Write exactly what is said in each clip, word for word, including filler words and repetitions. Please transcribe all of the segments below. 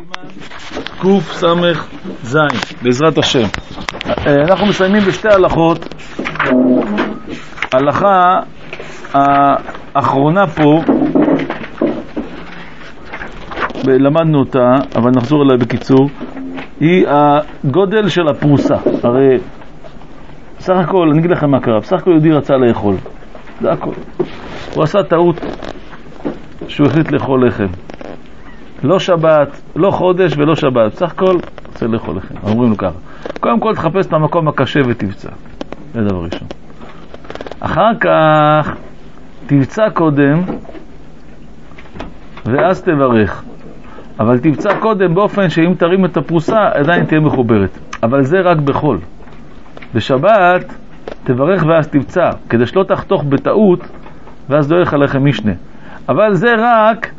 קוף סמך זין, בעזרת השם. אנחנו מסיימים בשתי הלכות. הלכה האחרונה פה, למדנו אותה, אבל נחזור אליה בקיצור, היא הגודל של הפרוסה. הרי בסך הכל, אני אגיד לכם מה קרה, בסך הכל יהודי רצה לאכול, זה הכל. הוא עשה טעות שהוא החליט לאכול לחם. לא שבת, לא חודש ולא שבת, בסך הכל רוצה לאכול לחם. אומרים לו ככה, קודם כל תחפש את המקום הקשה ותבצע, זה דבר ראשון. אחר כך תבצע קודם ואז תברך, אבל תבצע קודם באופן שאם תרים את הפרוסה עדיין תהיה מחוברת, אבל זה רק בחול. בשבת תברך ואז תבצע, כדי שלא תחתוך בטעות ואז לא יהיה לך לחם משנה. אבל זה רק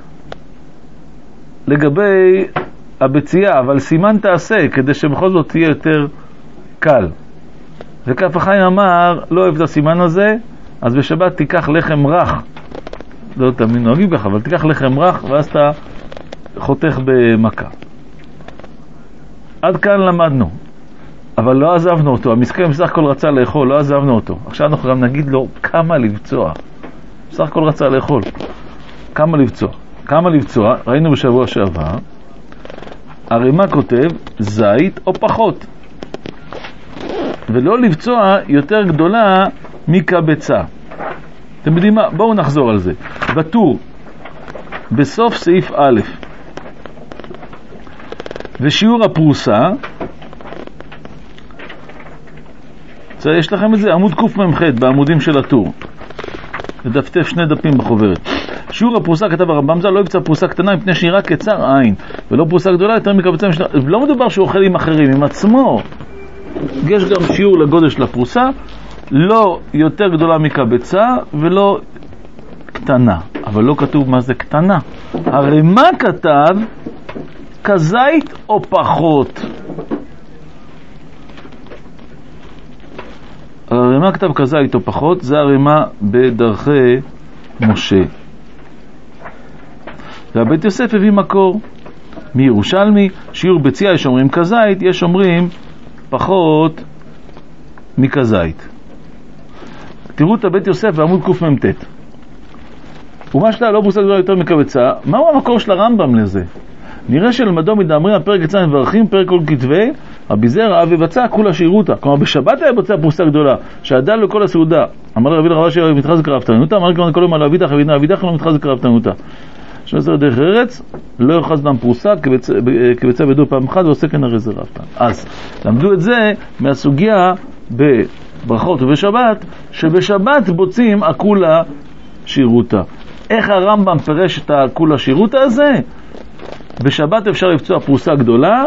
לגבי הבציעה, אבל סימן תעשה כדי שבכל זאת תהיה יותר קל. וכף החיים אמר לא אוהב את הסימן הזה, אז בשבת תיקח לחם רך, לא תמיד נוהגים ככה, אבל תיקח לחם רך ואז אתה חותך במכה. עד כאן למדנו, אבל לא עזבנו אותו. המסכן בסך הכל רצה לאכול, לא עזבנו אותו. עכשיו אנחנו גם נגיד לו כמה לבצוע. בסך הכל רצה לאכול, כמה לבצוע. כמה לבצוע, ראינו בשבוע שעבר, הרמ"א כותב זית או פחות, ולא לבצוע יותר גדולה מקבצה. אתם יודעים מה? בואו נחזור על זה. בטור, בסוף סעיף א', ושיעור הפרוסה, יש לכם את זה, עמוד קוף ממח בעמודים של הטור, ודפתף שני דפים בחוברת. שיעור הפרוסה, כתב הרמב"ם, זה לא יבצע פרוסה קטנה מפני שנראה קצר עין, ולא פרוסה גדולה יותר מקבצה משנה. לא מדובר שהוא אוכל עם אחרים, עם עצמו. יש גם שיעור לגודל של הפרוסה, לא יותר גדולה מקבצה ולא קטנה. אבל לא כתוב מה זה קטנה. הרי מה כתב? כזית או פחות? הרי מה כתב כזית או פחות? זה הרי מה בדרכי משה. והבית יוסף הביא מקור מירושלמי, שיעור בציעה יש אומרים כזית, יש אומרים פחות מכזית. תראו את הבית יוסף בעמוד קוף ממח. ומה שלה לא פרוסה גדולה יותר מקבצה, מהו המקור של הרמב"ם לזה? נראה שלמדו מדאמרים הפרק יצא מברכים, פרק כל כתבי, רבי זרע ובצע כולה שירותה. כלומר בשבת היה בוצע פרוסה גדולה, שעדה לו כל הסעודה. אמר רבי לרבה שהיא מתחזק רב תנותה, אמר כבר כל יום על אבידך אבידך אבידך לא מתחזק רב תנותה. שעשר דרך ארץ, לא יוחז דם פרוסה, כבצע בדו פעם אחת, ועושה כן הרי זה רבתן. אז, למדו את זה מהסוגיה בברכות ובשבת, שבשבת בוצעים הכולה שירותה. איך הרמב"ם פרש את הכולה שירותה הזה? בשבת אפשר לפצוע פרוסה גדולה,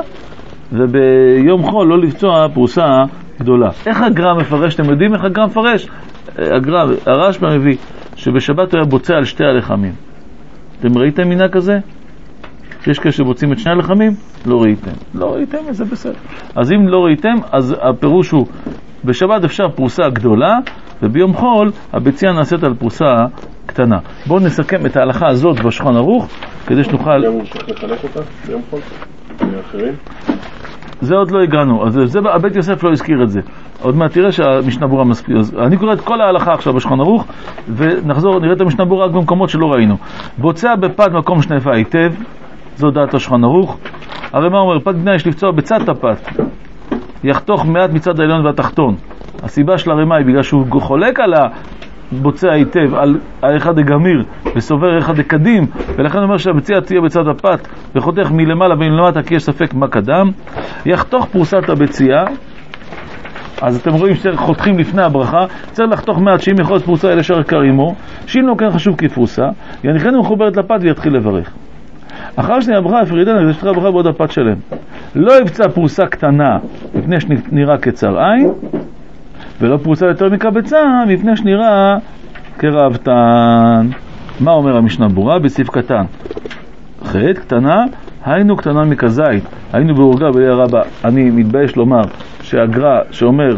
וביום חול לא לפצוע פרוסה גדולה. איך הגר"א מפרש? אתם יודעים איך הגר"א מפרש? הגר"א, הרשב"א מביא, שבשבת הוא היה בוצע על שתי הלחמים. אתם ראיתם מינה כזה? שיש כאלה שבוצעים את שני הלחמים? לא ראיתם. לא ראיתם, זה בסדר. אז אם לא ראיתם, אז הפירוש הוא, בשבת אפשר פרוסה גדולה, וביום חול הבציעה נעשית על פרוסה קטנה. בואו נסכם את ההלכה הזאת בשולחן ערוך, כדי שנוכל... גם צריך לחלק אותה ביום חול? מאחרים? זה עוד לא הגענו. אז זה, הבית יוסף לא הזכיר את זה. עוד מעט תראה שהמשנה ברורה מספיק. אני קורא את כל ההלכה עכשיו בשולחן ערוך, ונחזור, נראה את המשנה ברורה רק במקומות שלא ראינו. בוצע בפת מקום שנאפה היטב, זו דעת השולחן ערוך. הרי מה אומר? פת בנייה יש לפצוע בצד הפת, יחתוך מעט מצד העליון והתחתון. הסיבה של הרמ"א היא בגלל שהוא חולק על הבוצע היטב, על האחד הגמיר, וסובר אחד הקדים, ולכן אומר שהבציעה תהיה בצד הפת, וחותך מלמעלה ומלמטה, כי יש ספק מה קדם. יחתוך פרוסת הבציעה, אז אתם רואים שחותכים לפני הברכה, צריך לחתוך מעט שאם יכול להיות פרוסה אלה שער קרימו, שאם לא כן חשוב כפרוסה, יניחנו מחוברת לפת ויתחיל לברך. אחר שני הברכה הפרידן, כדי שתראה הברכה בעוד הפת שלם. לא יבצע פרוסה קטנה, מפני שנראה קצר עין, ולא פרוסה יותר מקבצה, מפני שנראה כרבתן. מה אומר המשנה ברורה? בסעיף קטן ח' קטנה, היינו קטנה מכזית. היינו בהורגה בלי הרבה. אני מתבייש לומר שהגר"א שאומר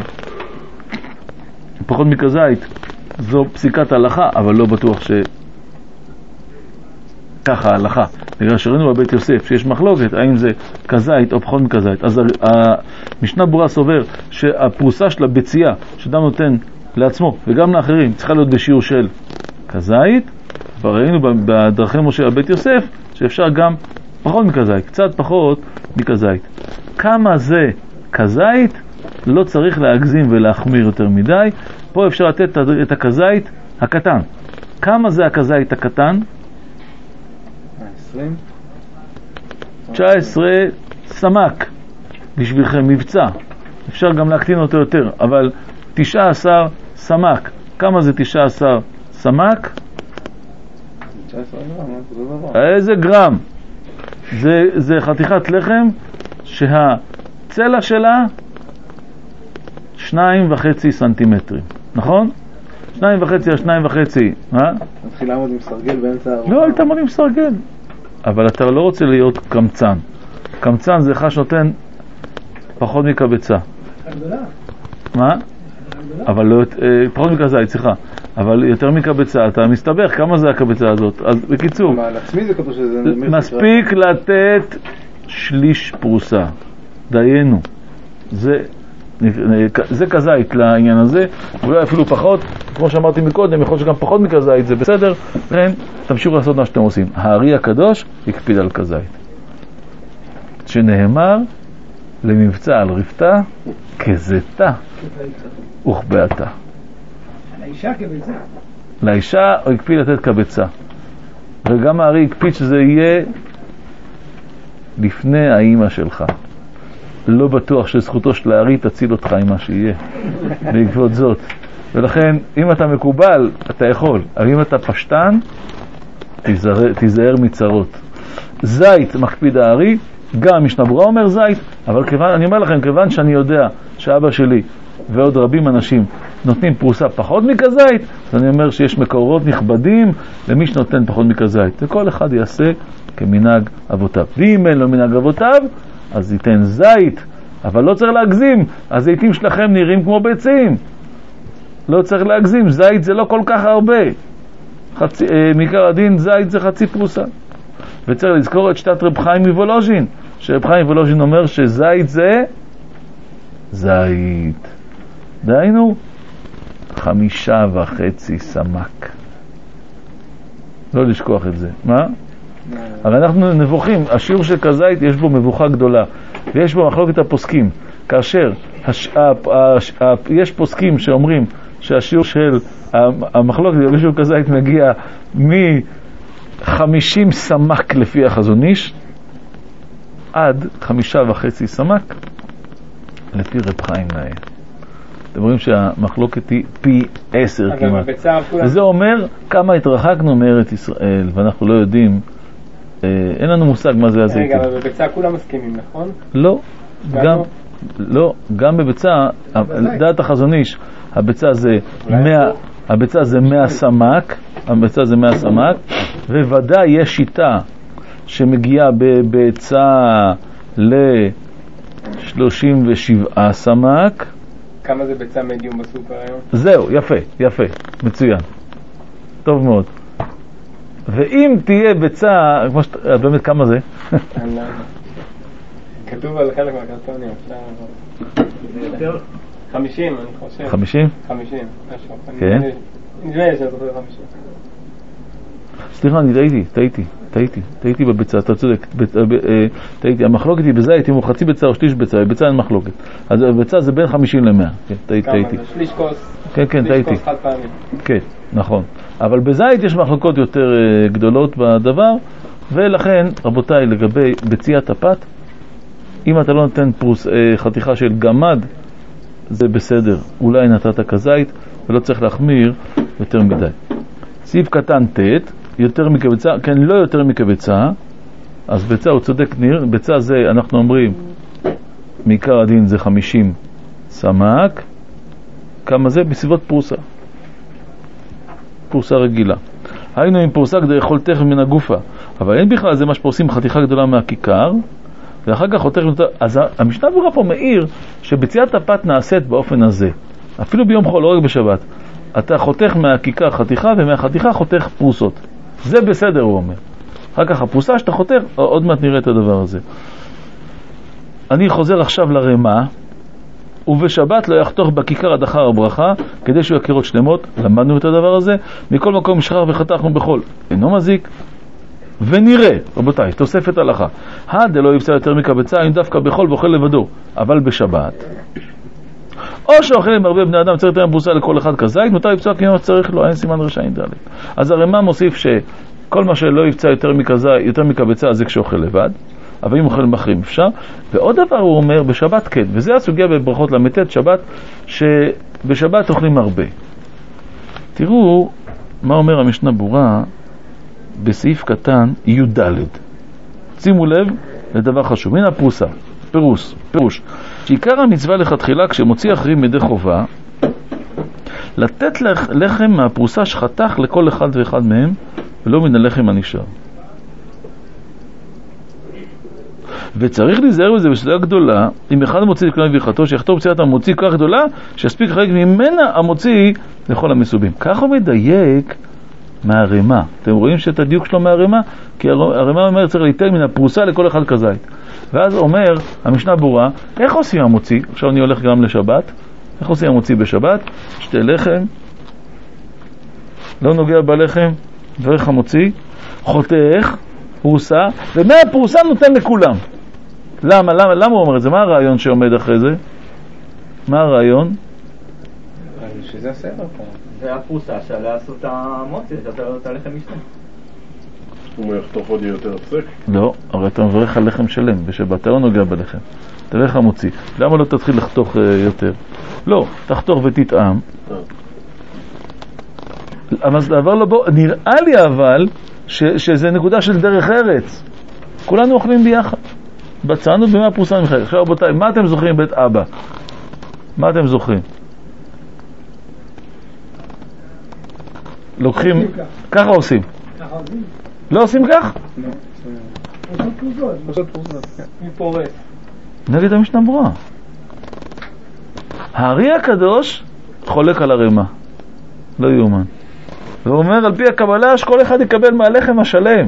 פחות מכזית זו פסיקת הלכה, אבל לא בטוח ש... ככה ההלכה. בגלל שראינו בבית יוסף שיש מחלוקת, האם זה כזית או פחות מכזית. אז המשנה ברורה סובר שהפרוסה של הביצייה, שאדם נותן לעצמו וגם לאחרים, צריכה להיות בשיעור של כזית, וראינו בדרכי משה בבית יוסף, שאפשר גם פחות מכזית, קצת פחות מכזית. כמה זה כזית? לא צריך להגזים ולהחמיר יותר מדי. פה אפשר לתת את הכזית הקטן. כמה זה הכזית הקטן? עשרים? תשע עשרה סמק בשבילכם מבצע. אפשר גם להקטין אותו יותר, אבל תשע עשרה סמק. כמה זה תשע עשרה סמק? תשע עשרה גרם, זה דבר. איזה גרם? זה, זה חתיכת לחם שהצלע שלה שניים וחצי סנטימטרים, נכון? שניים וחצי על שניים וחצי, מה? נתחיל לעמוד עם סרגל באמצע הארוחה. לא, היית עמוד עם סרגל. אבל אתה לא רוצה להיות קמצן. קמצן זה אחד שנותן פחות מקבצה. מה? אבל לא, פחות מכזית, סליחה. אבל יותר מקבצה, אתה מסתבך, כמה זה הקבצה הזאת? אז בקיצור, מה, על עצמי זה כתוב שזה... מספיק לתת שליש פרוסה. דיינו. זה... זה כזית לעניין הזה, אולי אפילו פחות, כמו שאמרתי מקודם, יכול שגם פחות מכזית, זה בסדר, לכן תמשיכו לעשות מה שאתם עושים. הארי הקדוש יקפיד על כזית, שנאמר למבצע על רפתה כזתה וכבעתה. לאישה כבצע. לאישה הוא יקפיד לתת כבצע, וגם הארי יקפיד שזה יהיה לפני האמא שלך. לא בטוח שזכותו של הארי תציל אותך עם מה שיהיה בעקבות זאת. ולכן אם אתה מקובל אתה יכול, אבל אם אתה פשטן תיזהר, תיזהר מצרות. זית מקפיד הארי, גם משנה ברורה אומר זית, אבל כיוון, אני אומר לכם, כיוון שאני יודע שאבא שלי ועוד רבים אנשים נותנים פרוסה פחות מכזית, אז אני אומר שיש מקורות נכבדים למי שנותן פחות מכזית, וכל אחד יעשה כמנהג אבותיו. ואם אין לו מנהג אבותיו אז ייתן זית, אבל לא צריך להגזים. הזיתים שלכם נראים כמו ביצים, לא צריך להגזים. זית זה לא כל כך הרבה, חצי, אה, מעיקר הדין זית זה חצי פרוסה. וצריך לזכור את שתת רב חיים מוולוז'ין, שרב חיים מוולוז'ין אומר שזית זה זית, דיינו חמישה וחצי סמק. לא לשכוח את זה. מה? אבל אנחנו נבוכים, השיעור של כזית יש בו מבוכה גדולה, ויש בו מחלוקת הפוסקים. כאשר הש... הש... הש... יש פוסקים שאומרים שהשיעור של המחלוקת בשיעור כזית מגיע מ-חמישים סמק לפי החזון איש עד חמישה וחצי סמק לפי רב חיים נאה. אתם רואים שהמחלוקת היא פי עשר כמעט, וזה אומר כמה התרחקנו מארץ ישראל, ואנחנו לא יודעים, אין לנו מושג מה זה הזיתים. רגע, אבל בביצה כולם מסכימים, נכון? לא, גם לא, גם בביצה, דעת החזון איש, הביצה זה מאה, הביצה זה מאה סמק, הביצה זה מאה סמק, וודאי יש שיטה שמגיעה בביצה ל-שלושים ושבעה סמק. כמה זה ביצה מדיום בסופר היום? זהו, יפה, יפה, מצוין, טוב מאוד. ואם תהיה ביצה, באמת כמה זה? כתוב על חלק מהקרטונים, חמישים אני חושב. חמישים? חמישים, משהו. כן? נדמה לי שאני זוכר חמישים. סליחה, אני טעיתי, טעיתי, טעיתי, טעיתי בביצה, אתה צודק, טעיתי, המחלוקת היא בזית, אם הוא חצי ביצה או שליש ביצה, בביצה אין מחלוקת. אז ביצה זה בין חמישים למאה, כן, טעיתי. כמה? שליש כוס? כן, כן, טעיתי. שליש כוס חד פעמים. כן, נכון. אבל בזית יש מחלוקות יותר גדולות בדבר, ולכן, רבותיי, לגבי ביציית הפת, אם אתה לא נותן פרוס, חתיכה של גמד, זה בסדר. אולי נתת כזית, ולא צריך להחמיר יותר מדי. סעיף קטן ת', יותר מקבצה, כן, לא יותר מקבצה, אז ביצה הוא צודק ניר, ביצה זה, אנחנו אומרים, מעיקר הדין זה חמישים סמק, כמה זה? בסביבות פרוסה. פרוסה רגילה. היינו עם פרוסה כדי לאכול תכף מן הגופה, אבל אין בכלל זה מה שפורסים חתיכה גדולה מהכיכר, ואחר כך חותך יותר. אז המשנה ברורה פה מאיר שביציאת הפת נעשית באופן הזה, אפילו ביום חול, לא רק בשבת. אתה חותך מהכיכר חתיכה, ומהחתיכה חותך פרוסות. זה בסדר, הוא אומר. אחר כך הפרוסה שאתה חותך, עוד מעט נראה את הדבר הזה. אני חוזר עכשיו לרמה, ובשבת לא יחתוך בכיכר עד אחר הברכה, כדי שהוא יכירות שלמות. למדנו את הדבר הזה. מכל מקום משחר וחתכנו בחול, אינו מזיק. ונראה, רבותיי, תוספת הלכה, הד לא יבצע יותר מקבצה, אם דווקא בחול ואוכל לבדו, אבל בשבת, או שאוכל עם הרבה בני אדם, צריך יותר פרוסה לכל אחד כזית, מותר יבצע כי מה צריך לו, אין סימן רשעים ד'. אז הרמ"א מוסיף שכל מה שלא יבצע יותר מקזית, יותר מקבצה, זה כשאוכל לבד, אבל אם אוכל מחרים אפשר. ועוד דבר הוא אומר, בשבת כן, וזה הסוגיה בברכות למתת שבת, שבשבת אוכלים הרבה. תראו מה אומר המשנה ברורה בסעיף קטן י"ד. שימו לב לדבר חשוב. הנה הפרוסה, פירוש, פירוש. שעיקר המצווה לכתחילה כשמוציא אחרים מדי חובה, לתת לחם מהפרוסה שחתך לכל אחד ואחד מהם, ולא מן הלחם הנשאר. וצריך להיזהר בזה בסוגיה גדולה, אם אחד מוציא לכלל ויחתו, שיחתור פציעת המוציא כך גדולה, שיספיק חלק ממנה המוציא לכל המסובים. כך הוא מדייק מהרמה. אתם רואים שאת הדיוק שלו מהרמה? כי הרמה אומר צריך ליתן מן הפרוסה לכל אחד כזית. ואז אומר, המשנה ברורה, איך עושים המוציא? עכשיו אני הולך גם לשבת. איך עושים המוציא בשבת? שתי לחם, לא נוגע בלחם, דרך המוציא, חותך, פרוסה, ומהפרוסה נותן לכולם. למה? למה? למה הוא אומר את זה? מה הרעיון שעומד אחרי זה? מה הרעיון? שזה הסדר פה. זה הפרוסה שעליה לעשות את המוציא, זה את הלחם משנה. הוא יחתוך עוד יותר הפסק? לא, הרי אתה מברך על לחם שלם בשבת, אתה לא נוגע בלחם, תלך המוציא. למה לא תתחיל לחתוך יותר? לא, תחתוך ותטעם. אבל דבר לא בוא, נראה לי אבל ש, שזה נקודה של דרך ארץ. כולנו אוכלים ביחד. בצענו במה הפרוסה מחלק. עכשיו רבותיי, מה אתם זוכרים בית אבא? מה אתם זוכרים? לוקחים, ככה עושים. לא עושים כך? לא. פשוט פרוסות. מי פורס? נגד המשנה ברורה. הארי הקדוש חולק על הרמה. לא יאומן. והוא אומר על פי הקבלה שכל אחד יקבל מהלחם השלם.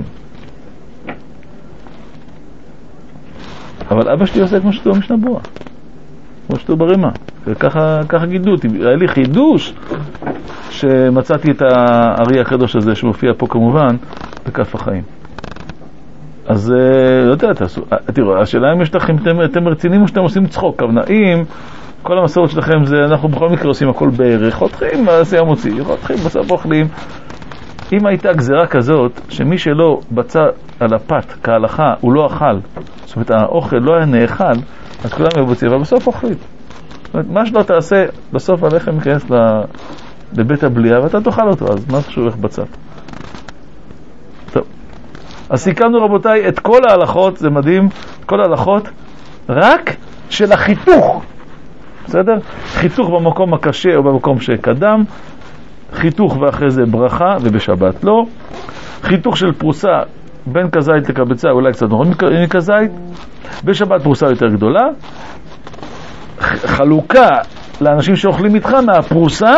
אבל אבא שלי עושה כמו שתו המשנה ברורה. כמו שתו ברמה. וככה ככה גידלו אותי. היה לי חידוש שמצאתי את הארי הקדוש הזה שמופיע פה כמובן בכף החיים. אז לא יודע, תעשו. תראו, השאלה אם יש לכם, אתם רצינים או שאתם עושים צחוק. כוונה, אם כל המסורת שלכם זה, אנחנו בכל מקרה עושים הכל בערך, חותכים, זה המוציא, חותכים, בסוף אוכלים. אם הייתה גזירה כזאת, שמי שלא בצע על הפת כהלכה, הוא לא אכל, זאת אומרת, האוכל לא היה נאכל, אז כולם מבוצעים, אבל בסוף אוכלים. זאת אומרת, מה שלא תעשה, בסוף הלחם ייכנס לבית הבליעה, ואתה תאכל אותו, אז מה חשוב איך בצע? טוב. אז סיכמנו רבותיי את כל ההלכות, זה מדהים, כל ההלכות, רק של החיתוך. בסדר? חיתוך במקום הקשה או במקום שקדם, חיתוך ואחרי זה ברכה, ובשבת לא. חיתוך של פרוסה בין כזית לקבצה, אולי קצת נכון מכזית. בשבת פרוסה יותר גדולה. חלוקה לאנשים שאוכלים איתך מהפרוסה,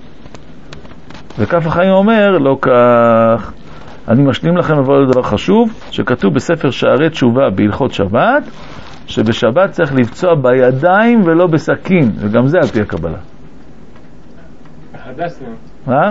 וכף החיים אומר, לא כך. אני משלים לכם אבל דבר חשוב, שכתוב בספר שערי תשובה בהלכות שבת, שבשבת צריך לבצוע בידיים ולא בסכין, וגם זה על פי הקבלה. חדש זה. מה?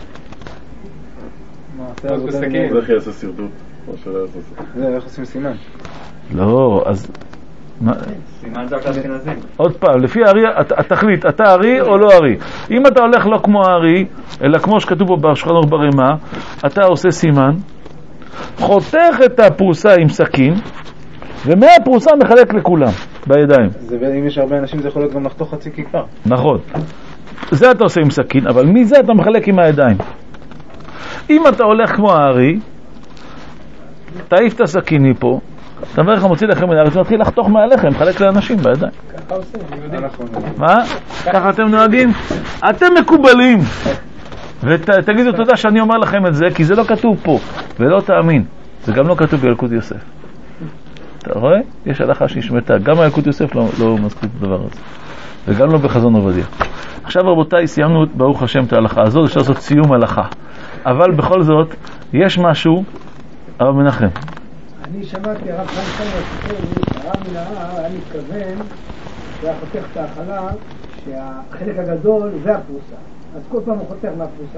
לא בסכין. זה איך יעשה סרטוט? זה איך עושים סימן? לא, אז... סימן זה רק לאשכנזים. עוד פעם, לפי הארי, התכלית, אתה הארי או לא הארי. אם אתה הולך לא כמו הארי, אלא כמו שכתוב פה בשולחן ערוך ברמה, אתה עושה סימן, חותך את הפרוסה עם סכין, ומהפרוסה מחלק לכולם, בידיים. זה, אם יש הרבה אנשים זה יכול להיות גם לחתוך חצי כיכר. נכון. זה אתה עושה עם סכין, אבל מזה אתה מחלק עם הידיים. אם אתה הולך כמו הארי, תעיף את הסכין מפה, אתה אומר לך מוציא לכם מן הארץ, מתחיל לחתוך מהלחם, מחלק לאנשים בידיים. ככה עושים, יהודים. מה? ככה אתם נוהגים? אתם מקובלים. ותגידו תודה שאני אומר לכם את זה, כי זה לא כתוב פה, ולא תאמין. זה גם לא כתוב בילקוט יוסף. אתה רואה? יש הלכה שהשמתה. גם הילקוט יוסף לא, לא מזכיר את הדבר הזה. וגם לא בחזון עובדיה. עכשיו רבותיי, סיימנו ברוך השם את ההלכה הזאת, אפשר לעשות סיום הלכה. אבל בכל זאת, יש משהו הרב מנחם. אני שמעתי הרב חיים סמר הסיפור, הרב מן ההר היה מתכוון שהיה חותך את ההחלה שהחלק הגדול זה הפרוסה, אז כל פעם הוא חותך מהפרוסה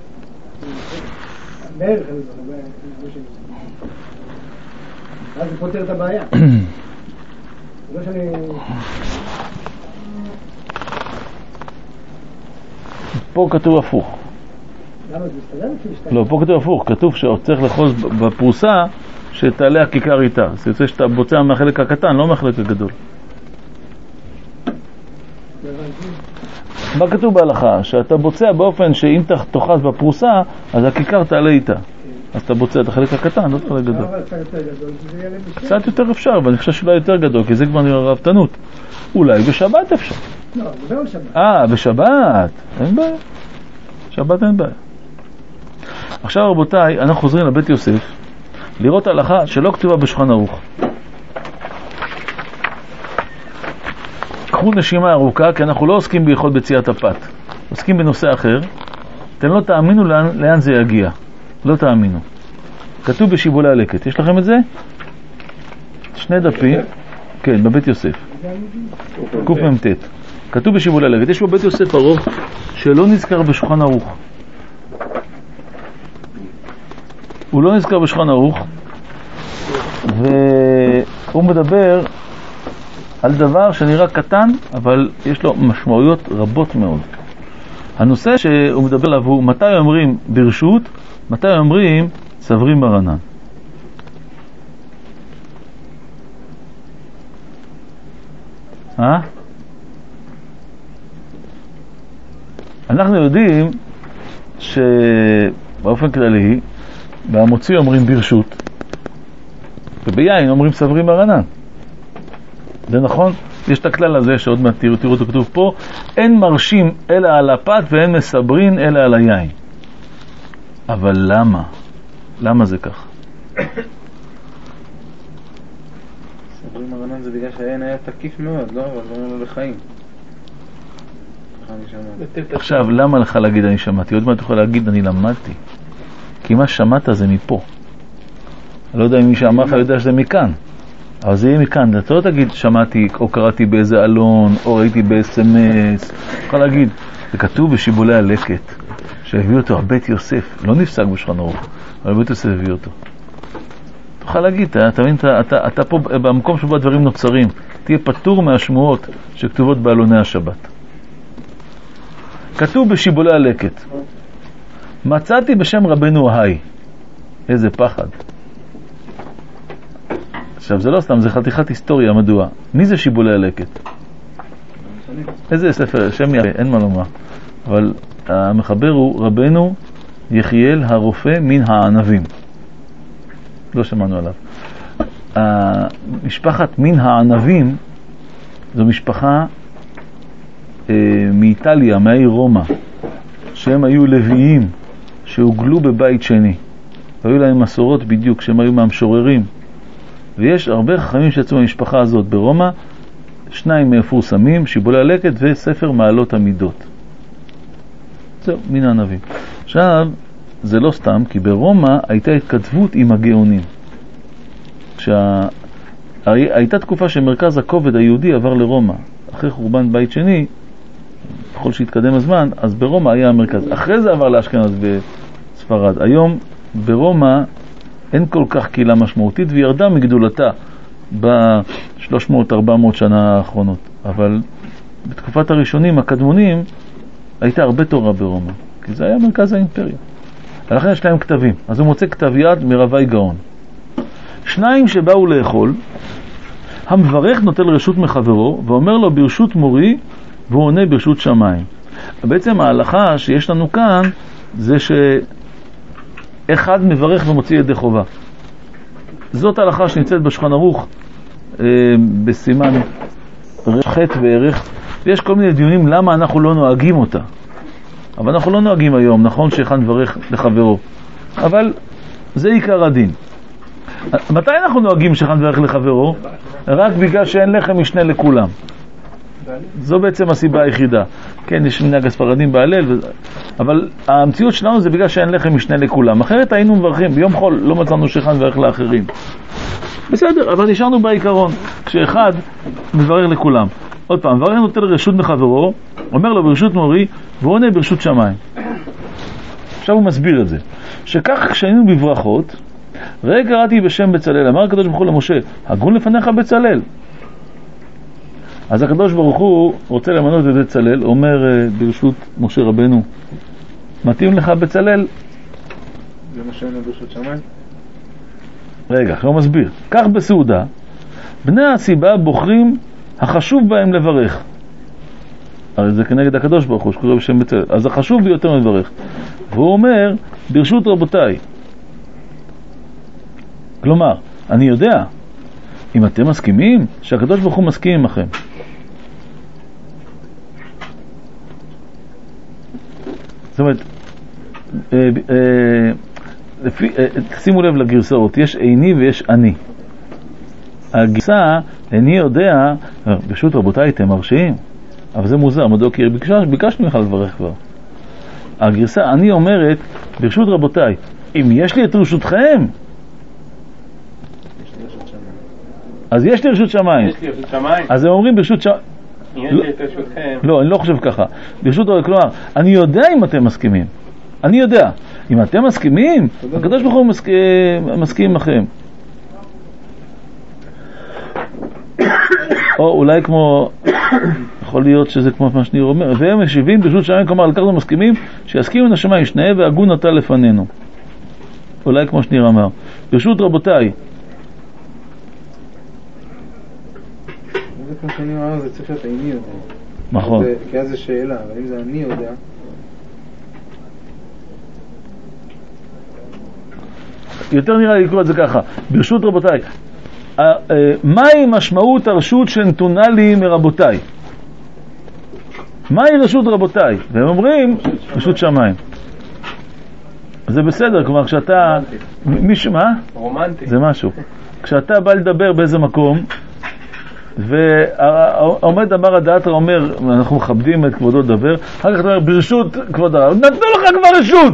בערך אני זוכר, אז הוא פותר את הבעיה. לא שאני... פה כתוב הפוך. למה זה מסתדר? לא, פה כתוב הפוך, כתוב שצריך לחוז בפרוסה שתעלה הכיכר איתה. זה יוצא שאתה בוצע מהחלק הקטן, לא מהחלק הגדול. מה כתוב בהלכה? שאתה בוצע באופן שאם תאחז בפרוסה, אז הכיכר תעלה איתה. אז אתה בוצע את החלק הקטן, לא את החלק הגדול. קצת יותר אפשר, ואני חושב שאולי יותר גדול, כי זה כבר נראה רבתנות. אולי בשבת אפשר. לא, זה לא בשבת. אה, בשבת. אין בעיה. שבת אין בעיה. עכשיו רבותיי, אנחנו חוזרים לבית יוסף, לראות הלכה שלא כתובה בשולחן ערוך. קחו נשימה ארוכה, כי אנחנו לא עוסקים בהלכות ביציאת הפת. עוסקים בנושא אחר. אתם לא תאמינו לאן, לאן זה יגיע. לא תאמינו. כתוב בשיבולי הלקט. יש לכם את זה? שני דפים. כן, בבית יוסף. קמ"ט. כתוב בשיבולי הלקט. יש בבית יוסף ארוך שלא נזכר בשולחן ערוך. הוא לא נזכר בשולחן ערוך, והוא מדבר על דבר שנראה קטן, אבל יש לו משמעויות רבות מאוד. הנושא שהוא מדבר עליו הוא מתי אומרים ברשות, מתי אומרים סברים מרנן. אה? אנחנו יודעים שבאופן כללי במוציא אומרים ברשות וביין אומרים סברים מרנן. זה נכון? יש את הכלל הזה שעוד מעט תראו, תראו אותו כתוב פה, אין מרשים אלא על הפת ואין מסברין אלא על היין. אבל למה? למה זה כך? סברים מרנן זה בגלל שהיין היה תקיף מאוד, לא? אבל לא אומר לחיים. עכשיו, למה לך להגיד אני שמעתי? עוד מעט תוכל להגיד אני למדתי. כי מה שמעת זה מפה. אני לא יודע אם מי שאמר לך יודע שזה מכאן. אבל זה יהיה מכאן. אתה לא תגיד שמעתי או קראתי באיזה אלון או ראיתי ב-אס-אם-אס. תוכל להגיד, זה כתוב בשיבולי הלקט שהביא אותו הבית יוסף. לא נפסק בשולחן ערוך, אבל הבית יוסף הביא אותו. תוכל להגיד, אתה מבין, אתה, אתה, אתה פה במקום שבו הדברים נוצרים. תהיה פטור מהשמועות שכתובות באלוני השבת. כתוב בשיבולי הלקט, מצאתי בשם רבנו ההי. איזה פחד. עכשיו זה לא סתם, זה חתיכת היסטוריה. מדוע? מי זה שיבולי הלקט? איזה ספר? שם יפה, אין מה לומר. אבל המחבר הוא רבנו יחיאל הרופא מן הענבים. לא שמענו עליו. משפחת מן הענבים זו משפחה אה, מאיטליה, מהעיר רומא, שהם היו לוויים שהוגלו בבית שני. והיו להם מסורות בדיוק, שהם היו מהמשוררים. ויש הרבה חכמים שיצאו מהמשפחה הזאת ברומא, שניים מפורסמים, שיבולי הלקט וספר מעלות המידות. זהו, מן הענבים. עכשיו, זה לא סתם, כי ברומא הייתה התכתבות עם הגאונים. כשה... הייתה תקופה שמרכז הכובד היהודי עבר לרומא. אחרי חורבן בית שני, בכל שהתקדם הזמן, אז ברומא היה המרכז. אחרי זה עבר לאשכנז בספרד. היום ברומא אין כל כך קהילה משמעותית, וירדה מגדולתה ב-שלוש מאות ארבע מאות שנה האחרונות. אבל בתקופת הראשונים, הקדמונים, הייתה הרבה תורה ברומא, כי זה היה מרכז האימפריה. ולכן יש להם כתבים. אז הוא מוצא כתב יד מרבי גאון. שניים שבאו לאכול, המברך נוטל רשות מחברו, ואומר לו ברשות מורי, והוא עונה ברשות שמיים. בעצם ההלכה שיש לנו כאן, זה שאחד מברך ומוציא ידי חובה. זאת ההלכה שנמצאת בשולחן ערוך, אה, בסימן חטא וערך. ויש כל מיני דיונים למה אנחנו לא נוהגים אותה. אבל אנחנו לא נוהגים היום, נכון שאחד מברך לחברו. אבל זה עיקר הדין. מתי אנחנו נוהגים שאחד מברך לחברו? רק בגלל שאין לחם משנה לכולם. זו בעצם הסיבה היחידה. כן, יש מנהג הספרדים בהלל, ו... אבל המציאות שלנו זה בגלל שאין לחם משנה לכולם. אחרת היינו מברכים, ביום חול לא מצאנו שאחד מברך לאחרים. בסדר, אבל נשארנו בעיקרון, כשאחד מברך לכולם. עוד פעם, מברך נותן רשות מחברו, אומר לו ברשות מורי, והוא עונה ברשות שמיים. עכשיו הוא מסביר את זה. שכך כשהיינו בברכות, ראה קראתי בשם בצלאל, אמר הקדוש ברוך הוא למשה, הגון לפניך בצלאל. אז הקדוש ברוך הוא רוצה למנות את בצלאל, אומר ברשות משה רבנו, מתאים לך בצלאל? זה מה שאין ברשות שמיים? רגע, הוא מסביר. כך בסעודה, בני הסיבה בוחרים החשוב בהם לברך. הרי זה כנגד הקדוש ברוך הוא, שקורא בשם בצלאל. אז החשוב ביותר מברך. והוא אומר, ברשות רבותיי. כלומר, אני יודע, אם אתם מסכימים, שהקדוש ברוך הוא מסכים עמכם. זאת אומרת, אה, אה, לפי, אה, שימו לב לגרסאות, יש איני ויש אני. הגרסה, איני יודע, ברשות רבותיי אתם מרשיעים, אבל זה מוזר, מדוע כי ביקש, ביקשנו לך לברך כבר. הגרסה, אני אומרת, ברשות רבותיי, אם יש לי את רשותכם, אז יש לי רשות שמיים. יש לי רשות שמיים. אז הם אומרים ברשות שמיים. יש לי את רשותכם. לא, אני לא חושב ככה. ברשות רבותיי, כלומר, אני יודע אם אתם מסכימים. אני יודע. אם אתם מסכימים, הקדוש ברוך הוא מסכים עמכם. או אולי כמו, יכול להיות שזה כמו מה שניר אומר, והם משיבים ברשות שמיים, כלומר, על כך לא מסכימים, שיסכימו מן השמיים שניהם והגון נטל לפנינו. אולי כמו שניר אמר. ברשות רבותיי, זה כמו שאני אומר, זה צריך להיות איני יודע. נכון. כי אז זה שאלה, אבל אם זה אני יודע... יותר נראה לי לקרוא את זה ככה. ברשות רבותיי, מהי משמעות הרשות שנתונה לי מרבותיי? מהי רשות רבותיי? והם אומרים, רשות שמיים. זה בסדר, כלומר, כשאתה... מישהו, מה? רומנטי. זה משהו. כשאתה בא לדבר באיזה מקום, ועומד אמר הדעתר אומר, אנחנו מכבדים את כבודו לדבר, אחר כך אתה אומר, ברשות כבוד הרב, נתנו לך כבר רשות!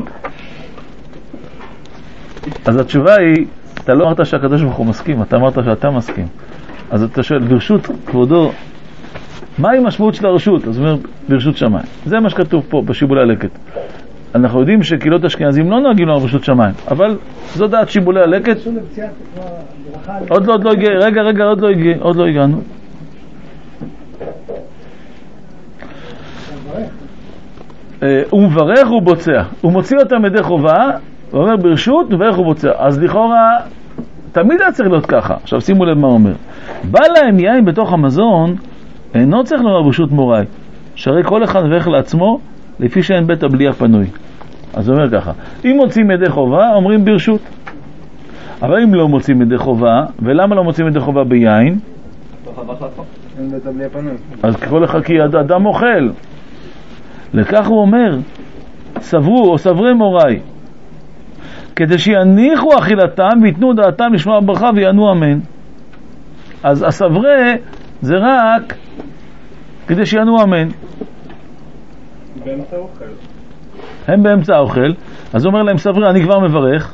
אז התשובה היא, אתה לא אמרת שהקדוש ברוך הוא מסכים, אתה אמרת שאתה מסכים. אז אתה שואל, ברשות כבודו, מהי משמעות של הרשות? אז הוא אומר, ברשות שמיים. זה מה שכתוב פה, בשיבולי הלקט. אנחנו יודעים שקהילות אשכנזים לא נוהגים לנו ברשות שמיים, אבל זו דעת שיבולי הלקט. עוד לא, עוד לא הגיע, רגע, רגע, עוד לא הגיע, עוד לא הגענו. הוא מברך ובוצע, הוא מוציא אותם ידי חובה, הוא אומר ברשות, מברך ובוצע. אז לכאורה, תמיד היה צריך להיות ככה. עכשיו שימו לב מה הוא אומר. בא להם יין בתוך המזון, אינו צריך לומר ברשות מוריי, שהרי כל אחד מברך לעצמו, לפי שאין בית הבליע פנוי. אז הוא אומר ככה, אם מוצאים ידי חובה, אומרים ברשות. אבל אם לא מוצאים ידי חובה, ולמה לא מוצאים ידי חובה ביין? אין בית הבליע פנוי. אז כל אחד כי אדם אוכל. לכך הוא אומר, סברו או סברי מוריי, כדי שיניחו אכילתם ויתנו דעתם לשמוע ברכה ויענו אמן. אז הסברי זה רק כדי שיענו אמן. באמצע האוכל. הם באמצע האוכל, אז הוא אומר להם סברי, אני כבר מברך.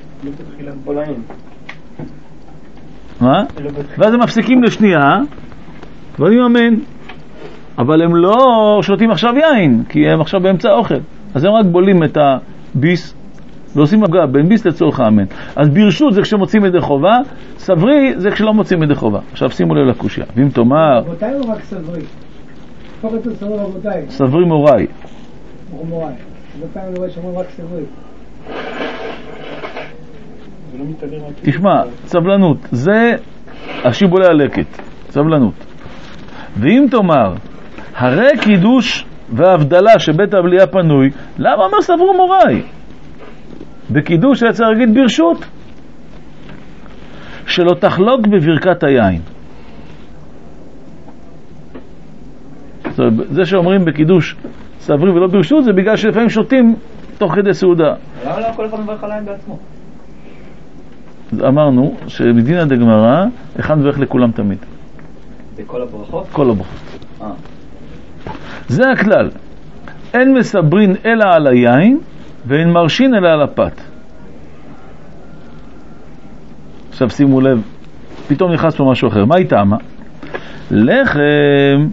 מה? ואז הם מפסיקים לשנייה ואני אמן. אבל הם לא שותים עכשיו יין, כי הם עכשיו באמצע האוכל. אז הם רק בולים את הביס ועושים מפגע בין ביס לצורך האמן. אז ברשות זה כשמוצאים ידי חובה, סברי זה כשלא מוצאים ידי חובה. עכשיו שימו לב לקושיה. ואם תאמר... רבותיי או רק סברי? פה כתוב סברי רבותיי. סברי מוריי. מוריי. רבותיי אני רואה שאומרים רק סברי. תשמע, סבלנות. זה השיבולי הלקט. סבלנות. ואם תאמר, הרי קידוש והבדלה שבית הבליעה פנוי, למה אומר סברו מוריי? בקידוש היה צריך להגיד ברשות, שלא תחלוק בברכת היין. זה שאומרים בקידוש סברי ולא ברשות, זה בגלל שלפעמים שותים תוך כדי סעודה. למה לא כל אחד מברך על היין בעצמו? אמרנו שמדינא דגמרא, אחד מברך לכולם תמיד. בכל הברכות? כל הברכות. אה. זה הכלל. אין מסברין אלא על היין, ואין מרשין אלא על הפת. עכשיו שימו לב, פתאום נכנס פה משהו אחר. מה היא טעמה? לחם,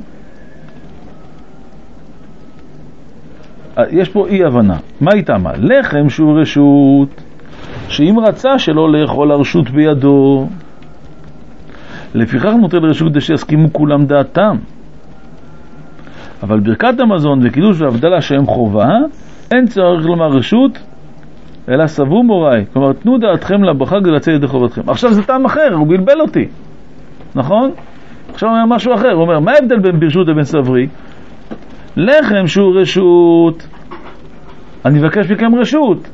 יש פה אי הבנה. מה היא טעמה? לחם שהוא רשות, שאם רצה שלא לאכול הרשות בידו, לפיכך נוטל רשות כדי שיסכימו כולם דעתם. אבל ברכת המזון וקידוש והבדלה שהם חובה, אין צורך לומר רשות, אלא סברו מוראי. כלומר, תנו דעתכם לברכה כדי לצאת ידי חובתכם. עכשיו זה טעם אחר, הוא בלבל אותי. נכון? עכשיו הוא אומר משהו אחר. הוא אומר, מה ההבדל בין ברשות לבין סברי? לחם שהוא רשות, אני מבקש מכם רשות.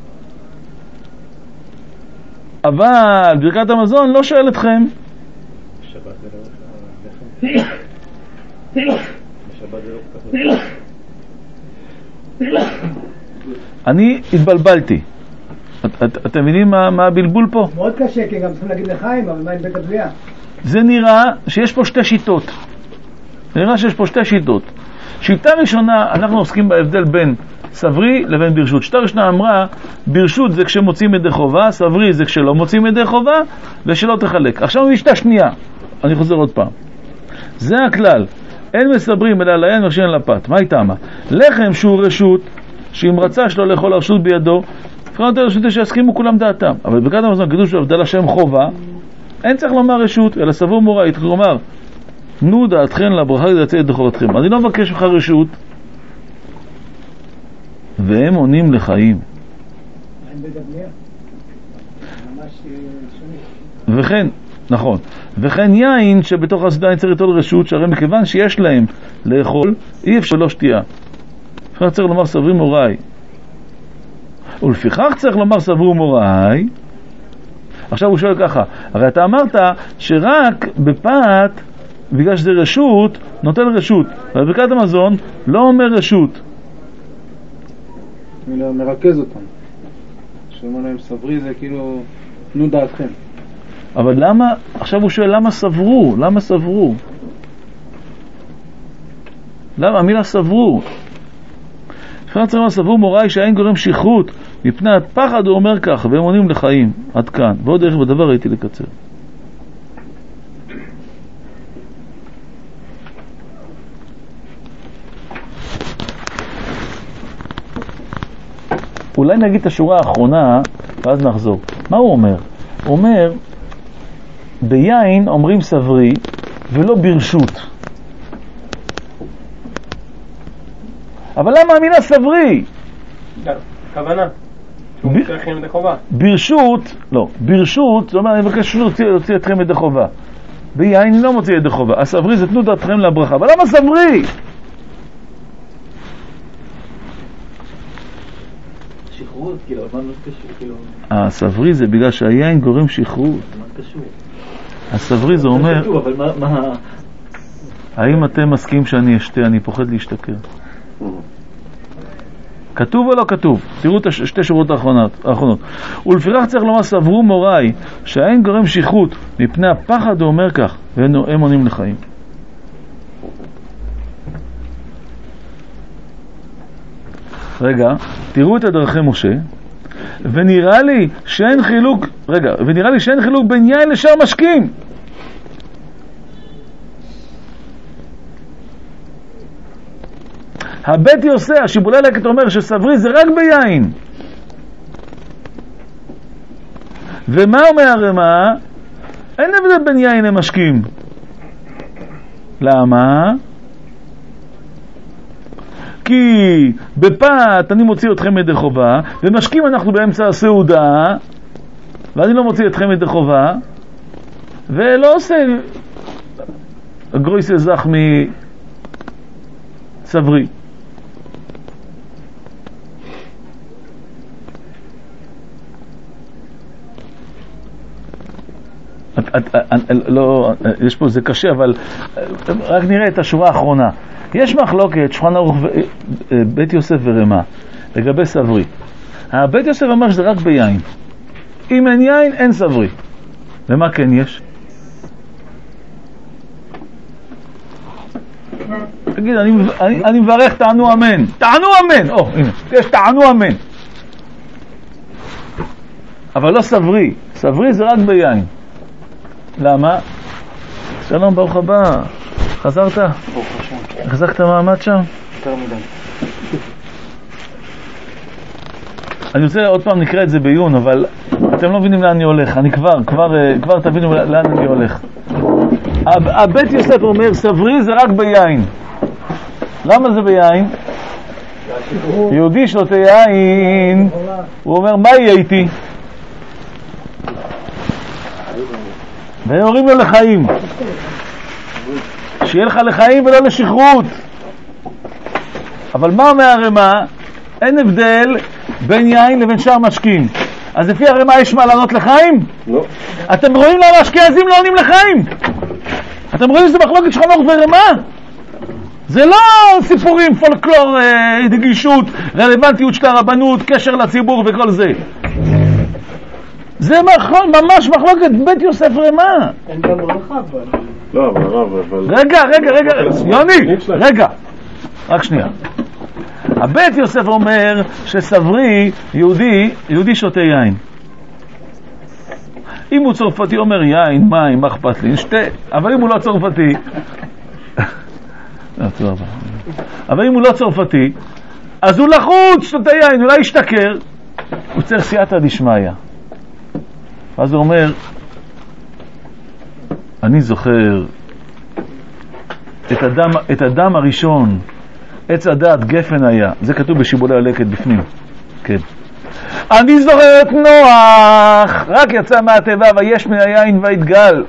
אבל ברכת המזון לא שואל אתכם. בשבת זה לא לחם. בשבת זה לא פתח. אני התבלבלתי. את, את, אתם מבינים מה, מה הבלבול פה? מאוד קשה, כי גם צריכים להגיד לחיים, אבל מה עם בית התביעה? זה נראה שיש פה שתי שיטות. נראה שיש פה שתי שיטות. שיטה ראשונה, אנחנו עוסקים בהבדל בין סברי לבין ברשות. שיטה ראשונה אמרה, ברשות זה כשמוצאים ידי חובה, סברי זה כשלא מוצאים ידי חובה, ושלא תחלק. עכשיו יש שיטה שנייה. אני חוזר עוד פעם. זה הכלל. אין מסברים אלא לעין מרשין על הפת. מה היא טעמה? לחם שהוא רשות, שאם רצה שלא לאכול הרשות בידו, פרנות הרשות שיסכימו כולם דעתם. אבל ברכת המזון קידוש והבדלה שהם חובה, אין צריך לומר רשות, אלא סבור מוראי. כלומר, תנו דעתכם לברכה כדי לצאת ידי חובתכם. אני לא מבקש ממך רשות, והם עונים לחיים. אין בית התביעה. ממש שונה. וכן, נכון, וכן יין שבתוך הסעודה אני צריך ליטול רשות, שהרי מכיוון שיש להם לאכול, אי אפשר לא שתייה. לפיכך צריך לומר סברי מוראי. ולפיכך צריך לומר סברו מוראי. עכשיו הוא שואל ככה, הרי אתה אמרת שרק בפת, בגלל שזה רשות, נוטל רשות, אבל ברכת המזון לא אומר רשות. אני מרכז אותם. שאומר להם סברי זה כאילו, תנו דעתכם. אבל למה, עכשיו הוא שואל למה סברו, למה סברו? למה המילה סברו? לפני הצלמה סברו מוראי שאין גורם שכרות מפני הפחד, הוא אומר כך, והם עונים לחיים עד כאן, ועוד דרך בדבר הייתי לקצר. אולי נגיד את השורה האחרונה ואז נחזור. מה הוא אומר? הוא אומר ביין אומרים סברי ולא ברשות. אבל למה המילה סברי? כוונה. שהוא מוציא לכם ידי חובה. ברשות, לא, ברשות, זאת אומרת, אני מבקש להוציא אתכם ידי חובה. ביין לא מוציא ידי חובה. הסברי זה תנו דעתכם לברכה. אבל למה סברי? שחרות, כאילו, מה לא קשור, כאילו... הסברי זה בגלל שהיין גורם שחרות. מה קשור? הסברי זה אומר... כתוב, אבל מה... מה... האם אתם מסכים שאני אשתה? אני פוחד להשתכר. כתוב או לא כתוב? תראו את שתי שורות האחרונות. ולפיכך צריך לומר סברו מוראי שהאין גורם שכרות מפני הפחד, הוא אומר כך, והם עונים לחיים. רגע, תראו את הדרכי משה, ונראה לי שאין חילוק, רגע, ונראה לי שאין חילוק בין יין לשאר משקים. הבית יוסף, השיבולי לקט אומר שסברי זה רק ביין. ומה אומר הרמ"א? אין הבדל בין יין למשקים. למה? כי בפת אני מוציא אתכם ידי חובה, ומשקים אנחנו באמצע הסעודה, ואני לא מוציא אתכם ידי חובה, ולא עושה גרויס יזח מסברי. את, את, לא, יש פה, זה קשה, אבל רק נראה את השורה האחרונה. יש מחלוקת, שולחן ערוך בית יוסף ורמ"א, לגבי סברי. בית יוסף אמר שזה רק ביין. אם אין יין, אין סברי. ומה כן יש? תגיד, אני, אני, אני מברך, תענו אמן. תענו אמן! או, הנה, יש תענו אמן. אבל לא סברי. סברי זה רק ביין. למה? שלום, ברוך הבא. חזרת? ברוך השם. החזקת מעמד שם? יותר מדי. אני רוצה עוד פעם נקרא את זה בעיון, אבל אתם לא מבינים לאן אני הולך. אני כבר, כבר, כבר תבינו לאן אני הולך. הבית יוסף אומר, סברי זה רק ביין. למה זה ביין? יהודי שותה יין, הוא אומר, מה יהיה איתי? והם אומרים לו לחיים. שיהיה לך לחיים ולא לשכרות. אבל מה אומר הרמ"א? אין הבדל בין יין לבין שאר משקים. אז לפי הרמ"א יש מה לענות לחיים? לא. אתם רואים למה אשכנזים לא עונים לחיים? אתם רואים שזה מחלוקת שולחן ערוך ורמ"א? זה לא סיפורים, פולקלור, דגישות, רלוונטיות של הרבנות, קשר לציבור וכל זה. זה ממש מחלוקת בית יוסף רמ"א. אין גם ברכה אבל. לא, אבל הרב, אבל... רגע, רגע, רגע, יוני, רגע, רק שנייה. הבית יוסף אומר שסברי, יהודי, יהודי שותה יין. אם הוא צרפתי אומר יין, מים, מה אכפת לי, שתה. אבל אם הוא לא צרפתי, אבל אם הוא לא צרפתי, אז הוא לחוץ, שותה יין, אולי ישתכר, הוא צריך סייעתא דשמיא. אז הוא אומר, אני זוכר את הדם, את הדם הראשון, עץ הדעת גפן היה, זה כתוב בשיבולי הלקט בפנים, כן. אני זוכר את נוח, רק יצא מהטבע ויש מן היין ויתגל.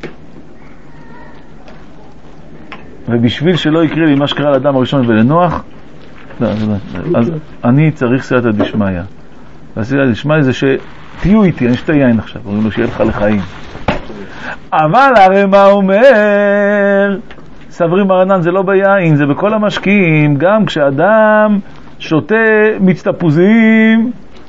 ובשביל שלא יקרה לי מה שקרה לאדם הראשון ולנוח, לא, לא, אז אני צריך סייעתא דשמיא. והסייעתא דשמיא זה שתהיו איתי, אני שתה יין עכשיו, אומרים לו שיהיה לך לחיים. אבל הרמ"א אומר, סברי מרנן זה לא ביין, זה בכל המשקים, גם כשאדם שותה מיץ תפוזים,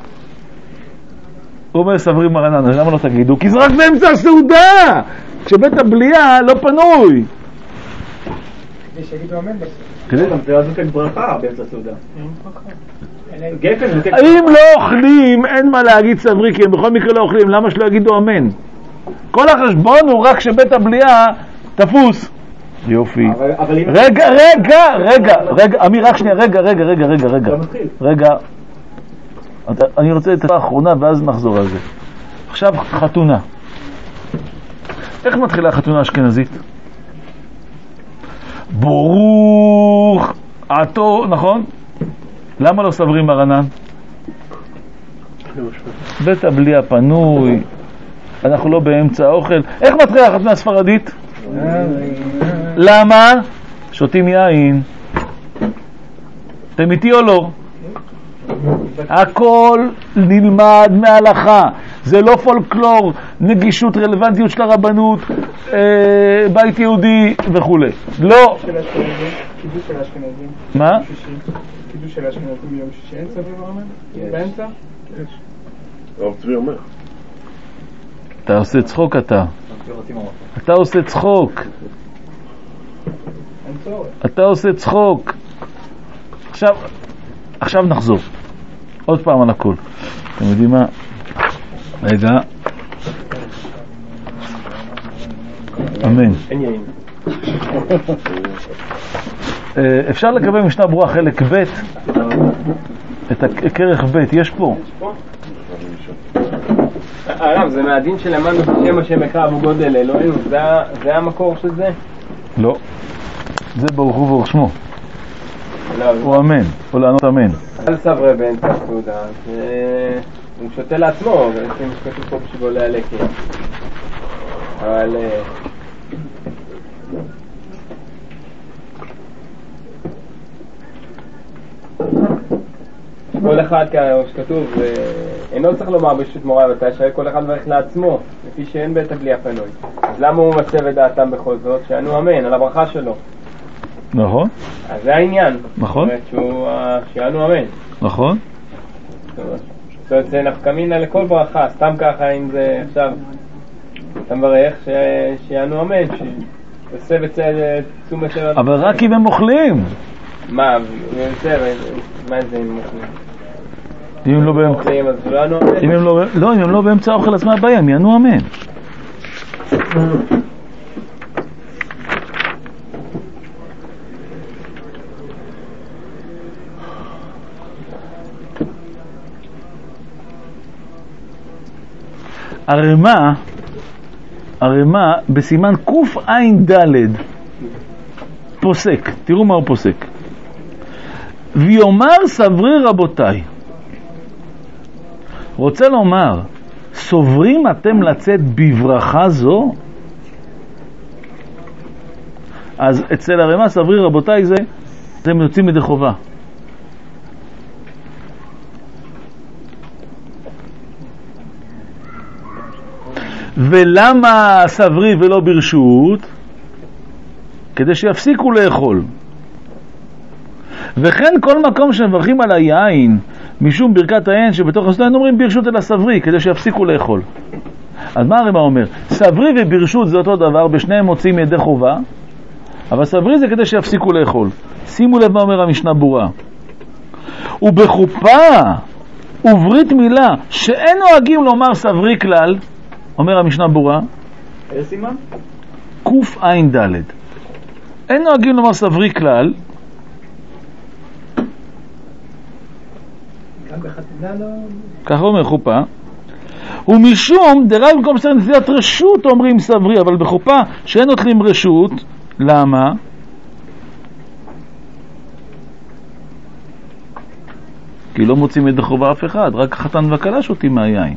הוא אומר סברי מרנן, אז למה לא תגידו? כי זה רק באמצע הסעודה, כשבית הבליעה לא פנוי. כדי שיגידו אמן בסוף. כדי? זה אז נותן ברכה באמצע הסעודה. גפן נותן... אם לא אוכלים, אין מה להגיד סברי, כי הם בכל מקרה לא אוכלים, למה שלא יגידו אמן? כל החשבון הוא רק שבית הבליעה תפוס. יופי. רגע, רגע, רגע, רגע, אמיר, רק שנייה, רגע, רגע, רגע, רגע, רגע. רגע. אני רוצה את האחרונה ואז נחזור על זה. עכשיו חתונה. איך מתחילה החתונה האשכנזית? ברוך עתו, נכון? למה לא סברים מרנן? בית הבליעה פנוי, אנחנו לא באמצע האוכל. איך מתחילה החתונה הספרדית? למה? שותים יין. אתם איתי או לא? הכל נלמד מההלכה, זה לא פולקלור, נגישות, רלוונטיות של הרבנות, אה, בית יהודי וכו'. לא. קידוש של האשכנזים. מה? קידוש של האשכנזים ביום שישי. אין סברי מרנן? באמצע? הרב צבי אומר. אתה עושה צחוק אתה. אתה עושה צחוק. אתה עושה צחוק. עכשיו, עכשיו נחזור. עוד פעם על הכל. אתם יודעים מה? רגע. אמן. אין יין. אפשר לקבל משנה ברורה חלק ב' את הכרך ב', יש פה. הרב, זה מהדין של למדנו שם השם אחד וגודל אלוהינו, זה המקור של זה? לא. זה ברוך הוא וברוך שמו. הוא אמן, או לענות אמן. אל סברי באמצע הסעודה, הוא שותה לעצמו, בעצם משפטו פה בשיבולי הלקט. אבל... כל אחד, כמו שכתוב, אינו צריך לומר ברשות מורה ותשאל, כל אחד מברך לעצמו, לפי שאין בית הבליעה פנוי. אז למה הוא מצא בדעתם בכל זאת? שענו אמן, על הברכה שלו. נכון. אז זה העניין. נכון. זאת אומרת, שענו אמן. נכון. זאת אומרת, זה נפקמינה לכל ברכה, סתם ככה, אם זה עכשיו, אתה מברך, שענו אמן, עושה בצד תשומת לב. אבל רק אם הם אוכלים. מה, יותר, מה זה אם אוכלים? אם הם לא באמצע... אם הם לא... לא, אם הם לא באמצע האוכל, אז מה הבעיה? הם יענו אמן. הרמה, הרמה בסימן קוף עין דלת פוסק, תראו מה הוא פוסק. ויומר סברי רבותיי, רוצה לומר, סוברים אתם לצאת בברכה זו? אז אצל הרמה סברי רבותיי זה, זה יוצאים מדי חובה. ולמה סברי ולא ברשות? כדי שיפסיקו לאכול. וכן כל מקום שמברכים על היין משום ברכת היין שבתוך הסודן אומרים ברשות אל הסברי כדי שיפסיקו לאכול. אז מה הרמ"א אומר? סברי וברשות זה אותו דבר, בשניהם מוצאים ידי חובה, אבל סברי זה כדי שיפסיקו לאכול. שימו לב מה אומר המשנה ברורה. ובחופה וברית מילה שאין נוהגים לומר סברי כלל, אומר המשנה ברורה, איזה סימן? קוף עין דלת. אין נוהגים לומר סברי כלל, גם בחתונה לא... ככה אומר חופה, ומשום דרב במקום סר נטילת רשות אומרים סברי, אבל בחופה שאין נוטלים רשות, למה? כי לא מוצאים ידי חובה אף אחד, רק החתן והכלה שותים מהיין.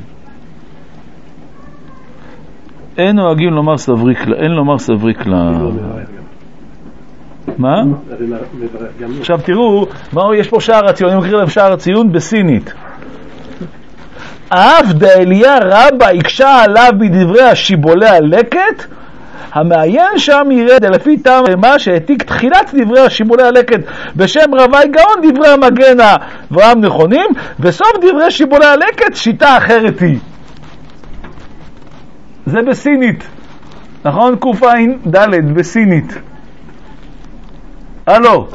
אין נוהגים לומר סברי כלל, אין לומר סברי כלל. מה? עכשיו תראו, יש פה שער הציון, אני מקריא להם שער הציון בסינית. אף דאליה רבה הקשה עליו בדברי השיבולי הלקט, המעיין שם ירד לפי טעם מה שהעתיק תחילת דברי השיבולי הלקט בשם רבי גאון דברי המגן אברהם נכונים, וסוף דברי שיבולי הלקט שיטה אחרת היא. זה בסינית, נכון? קופיים ד' בסינית. הלו,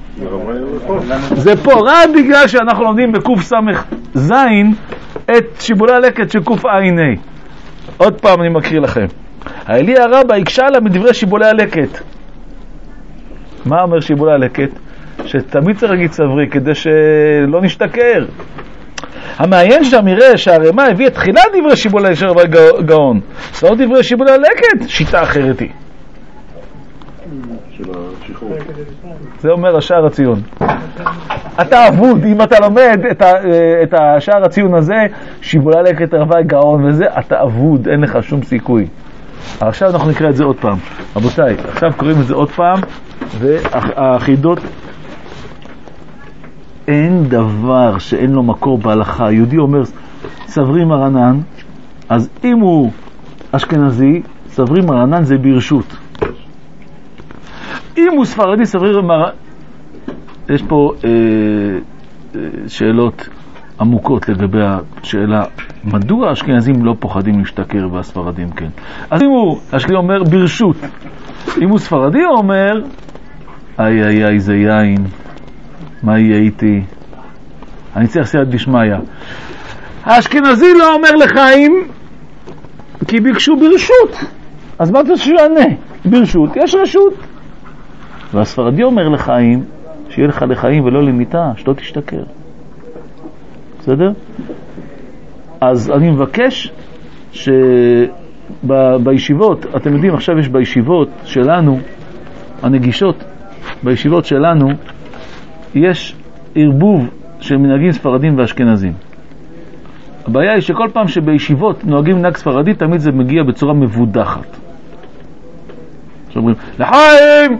זה פה רק בגלל שאנחנו לומדים בקוף סמך זין את שיבולי הלקט של קוף עין ה'. עוד פעם אני מקריא לכם. האלי הרבה הקשה לה מדברי שיבולי הלקט. מה אומר שיבולי הלקט? שתמיד צריך להגיד סברי כדי שלא נשתכר. המעיין שם יראה שהרמה הביא את תחילת דברי שיבולי של רבי גאון, סוף דברי שיבולי הלקט שיטה אחרת היא. זה אומר השער הציון. אתה אבוד, אם אתה לומד את, ה, את השער הציון הזה, שיבולי הלקט רבי גאון וזה, אתה אבוד, אין לך שום סיכוי. עכשיו אנחנו נקרא את זה עוד פעם. רבותיי, עכשיו קוראים את זה עוד פעם, והחידות, אין דבר שאין לו מקור בהלכה. יהודי אומר סברי מרנן, אז אם הוא אשכנזי, סברי מרנן זה ברשות. אם הוא ספרדי, סברי מרנן... יש פה אה, אה, שאלות עמוקות לגבי השאלה, מדוע האשכנזים לא פוחדים להשתכר והספרדים כן? אז אם הוא, אשכנזי אומר ברשות, אם הוא ספרדי הוא אומר, איי איי איי זה יין, מה יהיה איתי? אני צריך סייעת דשמיא. האשכנזי לא אומר לחיים, כי ביקשו ברשות. אז מה אתה שענה? ברשות, יש רשות. והספרדי אומר לחיים, שיהיה לך לחיים ולא למיטה, שלא תשתכר. בסדר? אז אני מבקש שבישיבות, אתם יודעים, עכשיו יש בישיבות שלנו, הנגישות, בישיבות שלנו, יש ערבוב של מנהגים ספרדים ואשכנזים. הבעיה היא שכל פעם שבישיבות נוהגים מנהג ספרדי, תמיד זה מגיע בצורה מבודחת. שאומרים, לחיים!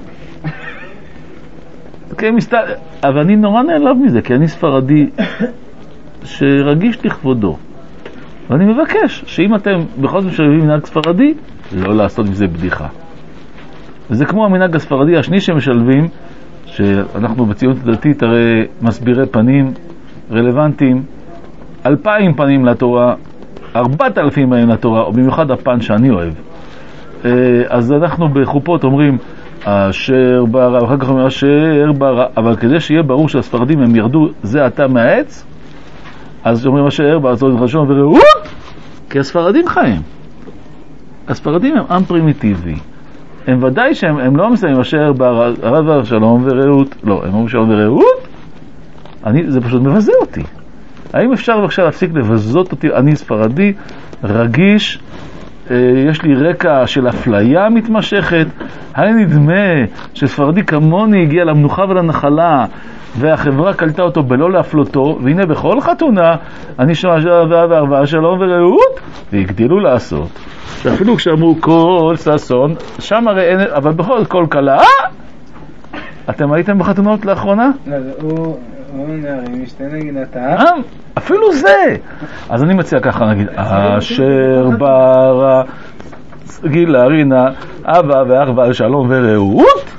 אבל אני נורא נעלב מזה, כי אני ספרדי שרגיש לכבודו. ואני מבקש שאם אתם בכל זאת משלבים מנהג ספרדי, לא לעשות מזה בדיחה. וזה כמו המנהג הספרדי השני שמשלבים, שאנחנו בציונות הדתית הרי מסבירי פנים רלוונטיים, אלפיים פנים לתורה, ארבעת אלפים פנים לתורה, או במיוחד הפן שאני אוהב. אז אנחנו בחופות אומרים אשר ברא, ואחר כך אומרים אשר ברא, אבל כדי שיהיה ברור שהספרדים הם ירדו זה עתה מהעץ, אז אומרים אשר ברא, אז חשוב וראות, כי הספרדים חיים. הספרדים הם עם פרימיטיבי. הם ודאי שהם הם לא מסיימים אשר ברא, הרב שלום וראות, לא, הם אומרים שלום וראות, אני, זה פשוט מבזה אותי. האם אפשר בבקשה להפסיק לבזות אותי? אני ספרדי, רגיש, יש לי רקע של אפליה מתמשכת. היה נדמה שספרדי כמוני הגיע למנוחה ולנחלה והחברה קלטה אותו בלא להפלותו, והנה בכל חתונה אני שומע שבעה וארבעה שלום ורעות, והגדילו לעשות שאפילו כשאמרו כל ששון שם הרי אין, אבל בכל זאת כל קלה. אתם הייתם בחתונות לאחרונה? לא, הוא הוא נערים משתה נגינתה אפילו זה. אז אני מציע ככה נגיד אשר ברא גילה רינה אבא ואחווה שלום ורעות.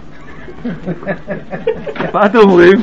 מה אתם אומרים?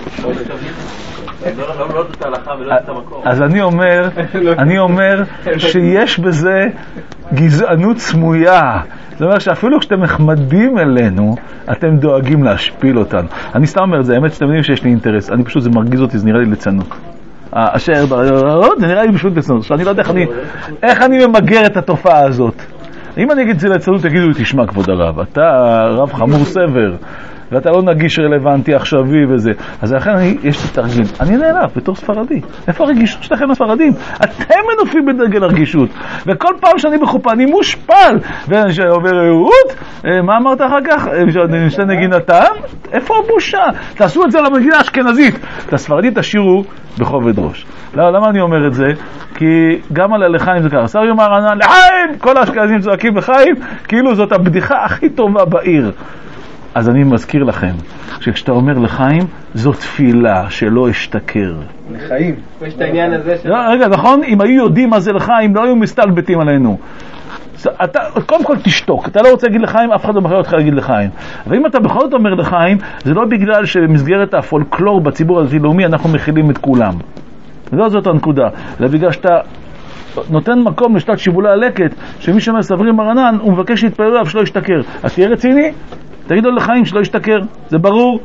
אז אני אומר אני אומר שיש בזה גזענות סמויה. זאת אומרת שאפילו כשאתם מחמדים אלינו אתם דואגים להשפיל אותנו. אני סתם אומר את זה, האמת שאתם יודעים שיש לי אינטרס, אני פשוט, זה מרגיז אותי, זה נראה לי לצנות. אשר בראות, זה נראה לי פשוט לצנות, שאני לא יודע איך אני, איך אני ממגר את התופעה הזאת. אם אני אגיד את זה לצנות, תגידו לי, תשמע כבוד הרב, אתה רב חמור סבר, ואתה לא נגיש רלוונטי עכשווי וזה. אז לכן אני, יש לי תרגיל. אני נעלב בתור ספרדי. איפה הרגישות שלכם הספרדים? אתם מנופים בדרגל הרגישות. וכל פעם שאני בחופה אני מושפל. ואני אומר רעות, מה אמרת אחר כך? נשתה נגינתם? איפה הבושה? תעשו את זה למגינה האשכנזית. את הספרדית תשאירו בכובד ראש. לא, למה אני אומר את זה? כי גם על הלחיים זה ככה. שר יאמר ענן, לחיים! כל האשכנזים צועקים לחיים, כאילו זאת הבדיחה הכי טובה בעיר. אז אני מזכיר לכם, שכשאתה אומר לחיים, זו תפילה שלא אשתכר. לחיים. יש את העניין הזה של... רגע, נכון? אם היו יודעים מה זה לחיים, לא היו מסתלבטים עלינו. אתה, קודם כל תשתוק. אתה לא רוצה להגיד לחיים, אף אחד לא מחייב אותך להגיד לחיים. אבל אם אתה בכל זאת אומר לחיים, זה לא בגלל שבמסגרת הפולקלור בציבור הדתי-לאומי אנחנו מכילים את כולם. לא זאת הנקודה. אלא בגלל שאתה נותן מקום לשתת שיבולי הלקט, שמי שאומר סברים מרנן, הוא מבקש להתפלל עליו שלא ישתכר. אז תהיה רציני? תגיד לו לחיים שלא ישתכר, זה ברור?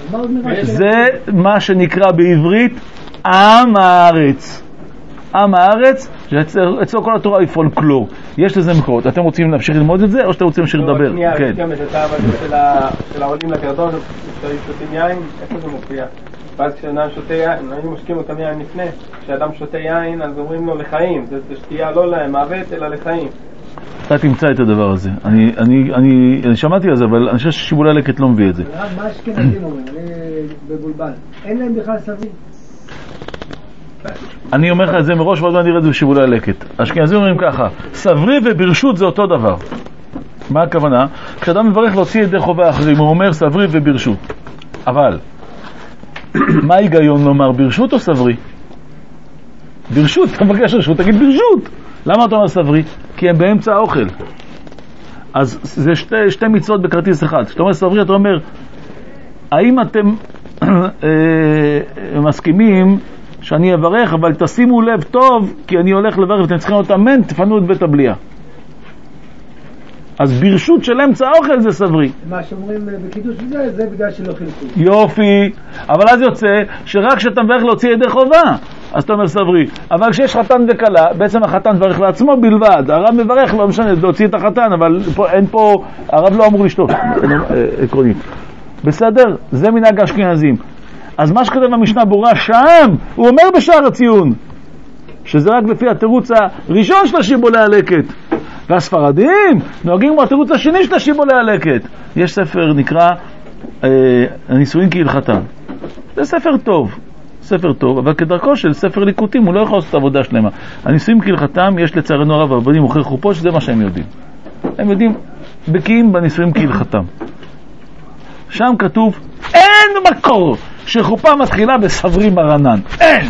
זה מה שנקרא בעברית עם הארץ. עם הארץ, שאצלו כל התורה היא פולקלור. יש לזה מקורות. אתם רוצים להמשיך ללמוד את זה, או שאתם רוצים להמשיך לדבר? כן. גם את הטעם הזה של העולים לגרדון, כשהיו שותים יין, איפה זה מופיע? ואז כשאדם שותה יין, היינו משקים אותם יין לפני, כשאדם שותה יין, אז אומרים לו לחיים. זה שתייה לא למוות, אלא לחיים. אתה תמצא את הדבר הזה. אני, אני, אני, אני שמעתי על זה, אבל אני חושב ששיבולי הלקט לא מביא את זה. מה אשכנזים אומרים? אני בבולבל. אין להם בכלל סביב. אני אומר לך את זה מראש, ועוד לא נראה את זה בשיבולי הלקט. אשכנזים אומרים ככה, סברי וברשות זה אותו דבר. מה הכוונה? כשאדם מברך להוציא ידי חובה אחרים, הוא אומר סברי וברשות. אבל, מה ההיגיון לומר ברשות או סברי? ברשות, אתה מבקש רשות, תגיד ברשות. למה אתה אומר סברי? כי הם באמצע האוכל. אז זה שתי, שתי מצוות בכרטיס אחד. כשאתה אומר סברי, אתה אומר, האם אתם מסכימים שאני אברך, אבל תשימו לב טוב, כי אני הולך לברך ואתם צריכים להיות אמן, תפנו את בית הבליעה. אז ברשות של אמצע האוכל זה סברי. מה שאומרים בקידוש זה, זה בגלל שלא חילקו. יופי, אבל אז יוצא שרק כשאתה מברך להוציא ידי חובה, אז אתה אומר סברי. אבל כשיש חתן וקלה, בעצם החתן מברך לעצמו בלבד. הרב מברך, לא משנה, להוציא את החתן, אבל פה, אין פה, הרב לא אמור לשתות, עקרונית. בסדר? זה מנהג האשכנזים. אז מה שכתב במשנה ברורה שם, הוא אומר בשער הציון, שזה רק לפי התירוץ הראשון של השיבולי הלקט. והספרדים נוהגים כמו התירוץ השני של השיבולי הלקט. יש ספר נקרא אה, הנישואין כהלכתם. זה ספר טוב, ספר טוב, אבל כדרכו של ספר ליקוטים הוא לא יכול לעשות עבודה שלמה. הנישואין כהלכתם יש לצערנו הרב הרבנים מוכרי חופות, שזה מה שהם יודעים. הם יודעים, בקיאים בנישואין כהלכתם. שם כתוב, אין מקור שחופה מתחילה בסברי מרנן. אין!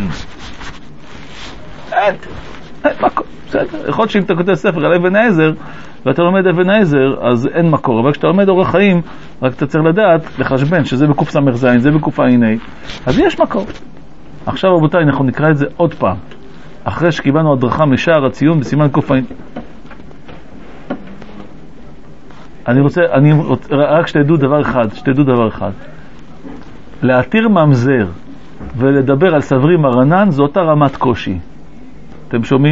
אין! אין מקור. בסדר. יכול להיות שאם אתה כותב ספר על אבן העזר, ואתה לומד אבן העזר, אז אין מקור. אבל כשאתה לומד אורח חיים, רק אתה צריך לדעת, לחשבן, שזה בקוף סמך זין, זה בקוף עיני, אז יש מקור. עכשיו רבותיי, אנחנו נקרא את זה עוד פעם. אחרי שקיבלנו הדרכה משער הציון בסימן קוף עיני. אני רוצה, אני רוצה, רק שתדעו דבר אחד, שתדעו דבר אחד. להתיר ממזר ולדבר על סברי מרנן זו אותה רמת קושי. אתם שומעים?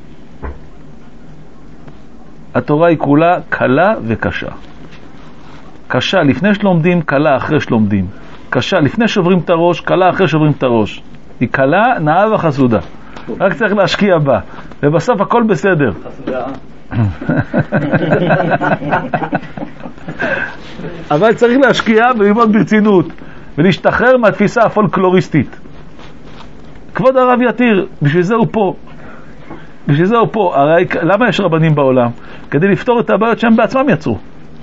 התורה היא כולה קלה וקשה. קשה לפני שלומדים, קלה אחרי שלומדים. קשה לפני שוברים את הראש, קלה אחרי שוברים את הראש. היא קלה, נאה וחסודה. רק צריך להשקיע בה, ובסוף הכל בסדר. חסודה. אבל צריך להשקיע וללמוד ברצינות, ולהשתחרר מהתפיסה הפולקלוריסטית. כבוד הרב יתיר, בשביל זה הוא פה. בשביל זה הוא פה. הרי למה יש רבנים בעולם? כדי לפתור את הבעיות שהם בעצמם יצרו.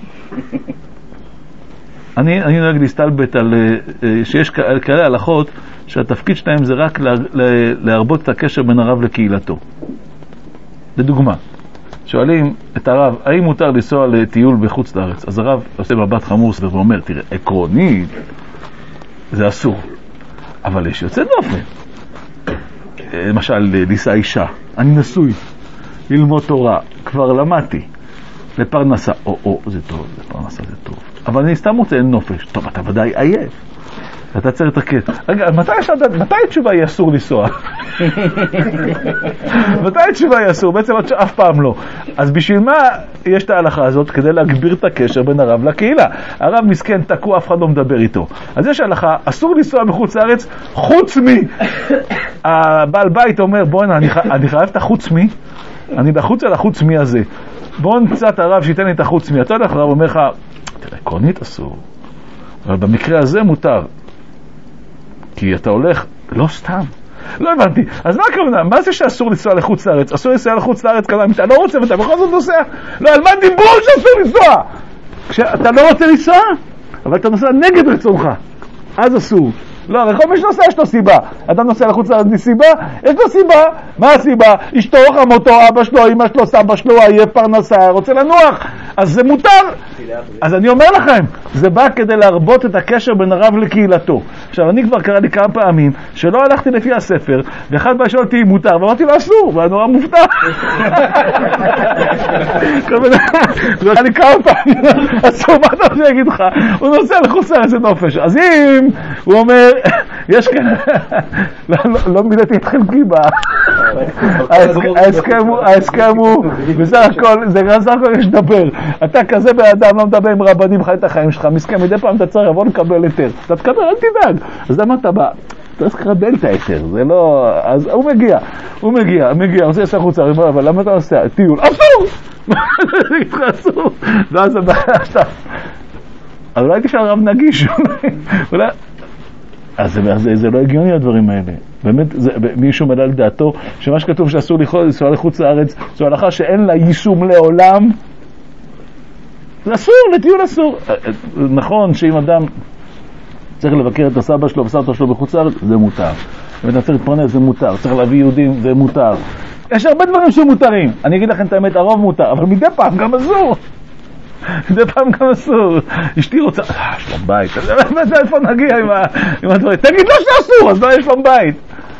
אני, אני נוהג להסתלבט על שיש כאלה הלכות שהתפקיד שלהם זה רק לה, לה, להרבות את הקשר בין הרב לקהילתו. לדוגמה, שואלים את הרב, האם מותר לנסוע לטיול בחוץ לארץ? אז הרב עושה מבט חמוס ואומר, תראה, עקרונית זה אסור, אבל יש יוצא דופן. למשל, לישא אישה, אני נשוי, ללמוד תורה, כבר למדתי, לפרנסה, או, או, זה טוב, לפרנסה זה טוב. אבל אני סתם רוצה נופש. טוב, אתה ודאי עייף. אתה צריך לתקד. רגע, מתי, מתי התשובה היא אסור לנסוע? מתי התשובה היא אסור? בעצם אף פעם לא. אז בשביל מה יש את ההלכה הזאת? כדי להגביר את הקשר בין הרב לקהילה. הרב מסכן, תקוע, אף אחד לא מדבר איתו. אז יש ההלכה, אסור לנסוע מחוץ לארץ, חוץ מי. הבעל בית אומר, בואי, אני, אני חייב את החוץ מי. אני בחוץ על החוץ מי הזה. בואו קצת הרב שייתן לי את החוץ מי. אתה יודע, הרב אומר לך, תראה, עקרונית אסור. אבל במקרה הזה מותר. כי אתה הולך, לא סתם. לא הבנתי. אז מה הכוונה? מה זה שאסור לנסוע לחוץ לארץ? אסור לנסוע לחוץ לארץ כמה אם אתה לא רוצה ואתה בכל זאת נוסע? לא, על מה דיבור שאסור לנסוע? כשאתה לא רוצה לנסוע, אבל אתה נוסע נגד רצונך. אז אסור. לא, הרי כל מי שנוסע יש לו סיבה. אדם נוסע לחוץ לארץ מסיבה, יש לו סיבה. מה הסיבה? אשתו, חמותו, אבא שלו, אמא שלו, סבא שלו, עייף פרנסה, רוצה לנוח. אז זה מותר. אז אני אומר לכם, זה בא כדי להרבות את הקשר בין הרב לקהילתו. עכשיו, אני כבר קרא לי כמה פעמים שלא הלכתי לפי הספר, ואחד בא שאלתי אם מותר, ואמרתי לו אסור, ואני נורא מופתע. קרא לי כמה פעמים, אסור, מה אתה רוצה להגיד לך? הוא נוסע לחוץ לארץ נופש. אז אם הוא אומר, יש כאן, לא מילאתי את חלקי בה. ההסכם הוא, וזה הכל, זה רזר הכל יש לדבר. אתה כזה באדם לא מדבר עם רבנים, חי את החיים שלך, מסכם, מדי פעם אתה צריך לבוא לקבל היתר. אתה תקבל, אל תדאג. אז למה אתה בא? אתה צריך לקבל את ההיתר, זה לא... אז הוא מגיע, הוא מגיע, מגיע, הוא עושה ישר חוצה, אבל למה אתה עושה? טיול, אסור! אסור! ואז הבעיה שאתה... אז אולי תשאר רב נגיש, אולי... אז זה, זה, זה לא הגיוני הדברים האלה. באמת, זה, מישהו מלא על דעתו, שמה שכתוב שאסור לנסוע לחוץ לארץ, זו הלכה שאין לה יישום לעולם. זה אסור, לטיול אסור. נכון שאם אדם צריך לבקר את הסבא שלו וסבתא שלו בחוץ לארץ, זה מותר. אם צריך להתפרנס, זה מותר. צריך להביא יהודים, זה מותר. יש הרבה דברים שמותרים. אני אגיד לכם את האמת, הרוב מותר, אבל מדי פעם גם אסור. מדי פעם גם אסור. אשתי רוצה, אה, שלום בית. איפה נגיע עם הדברים? תגיד לא שאסור, אז לא יש שלום בית.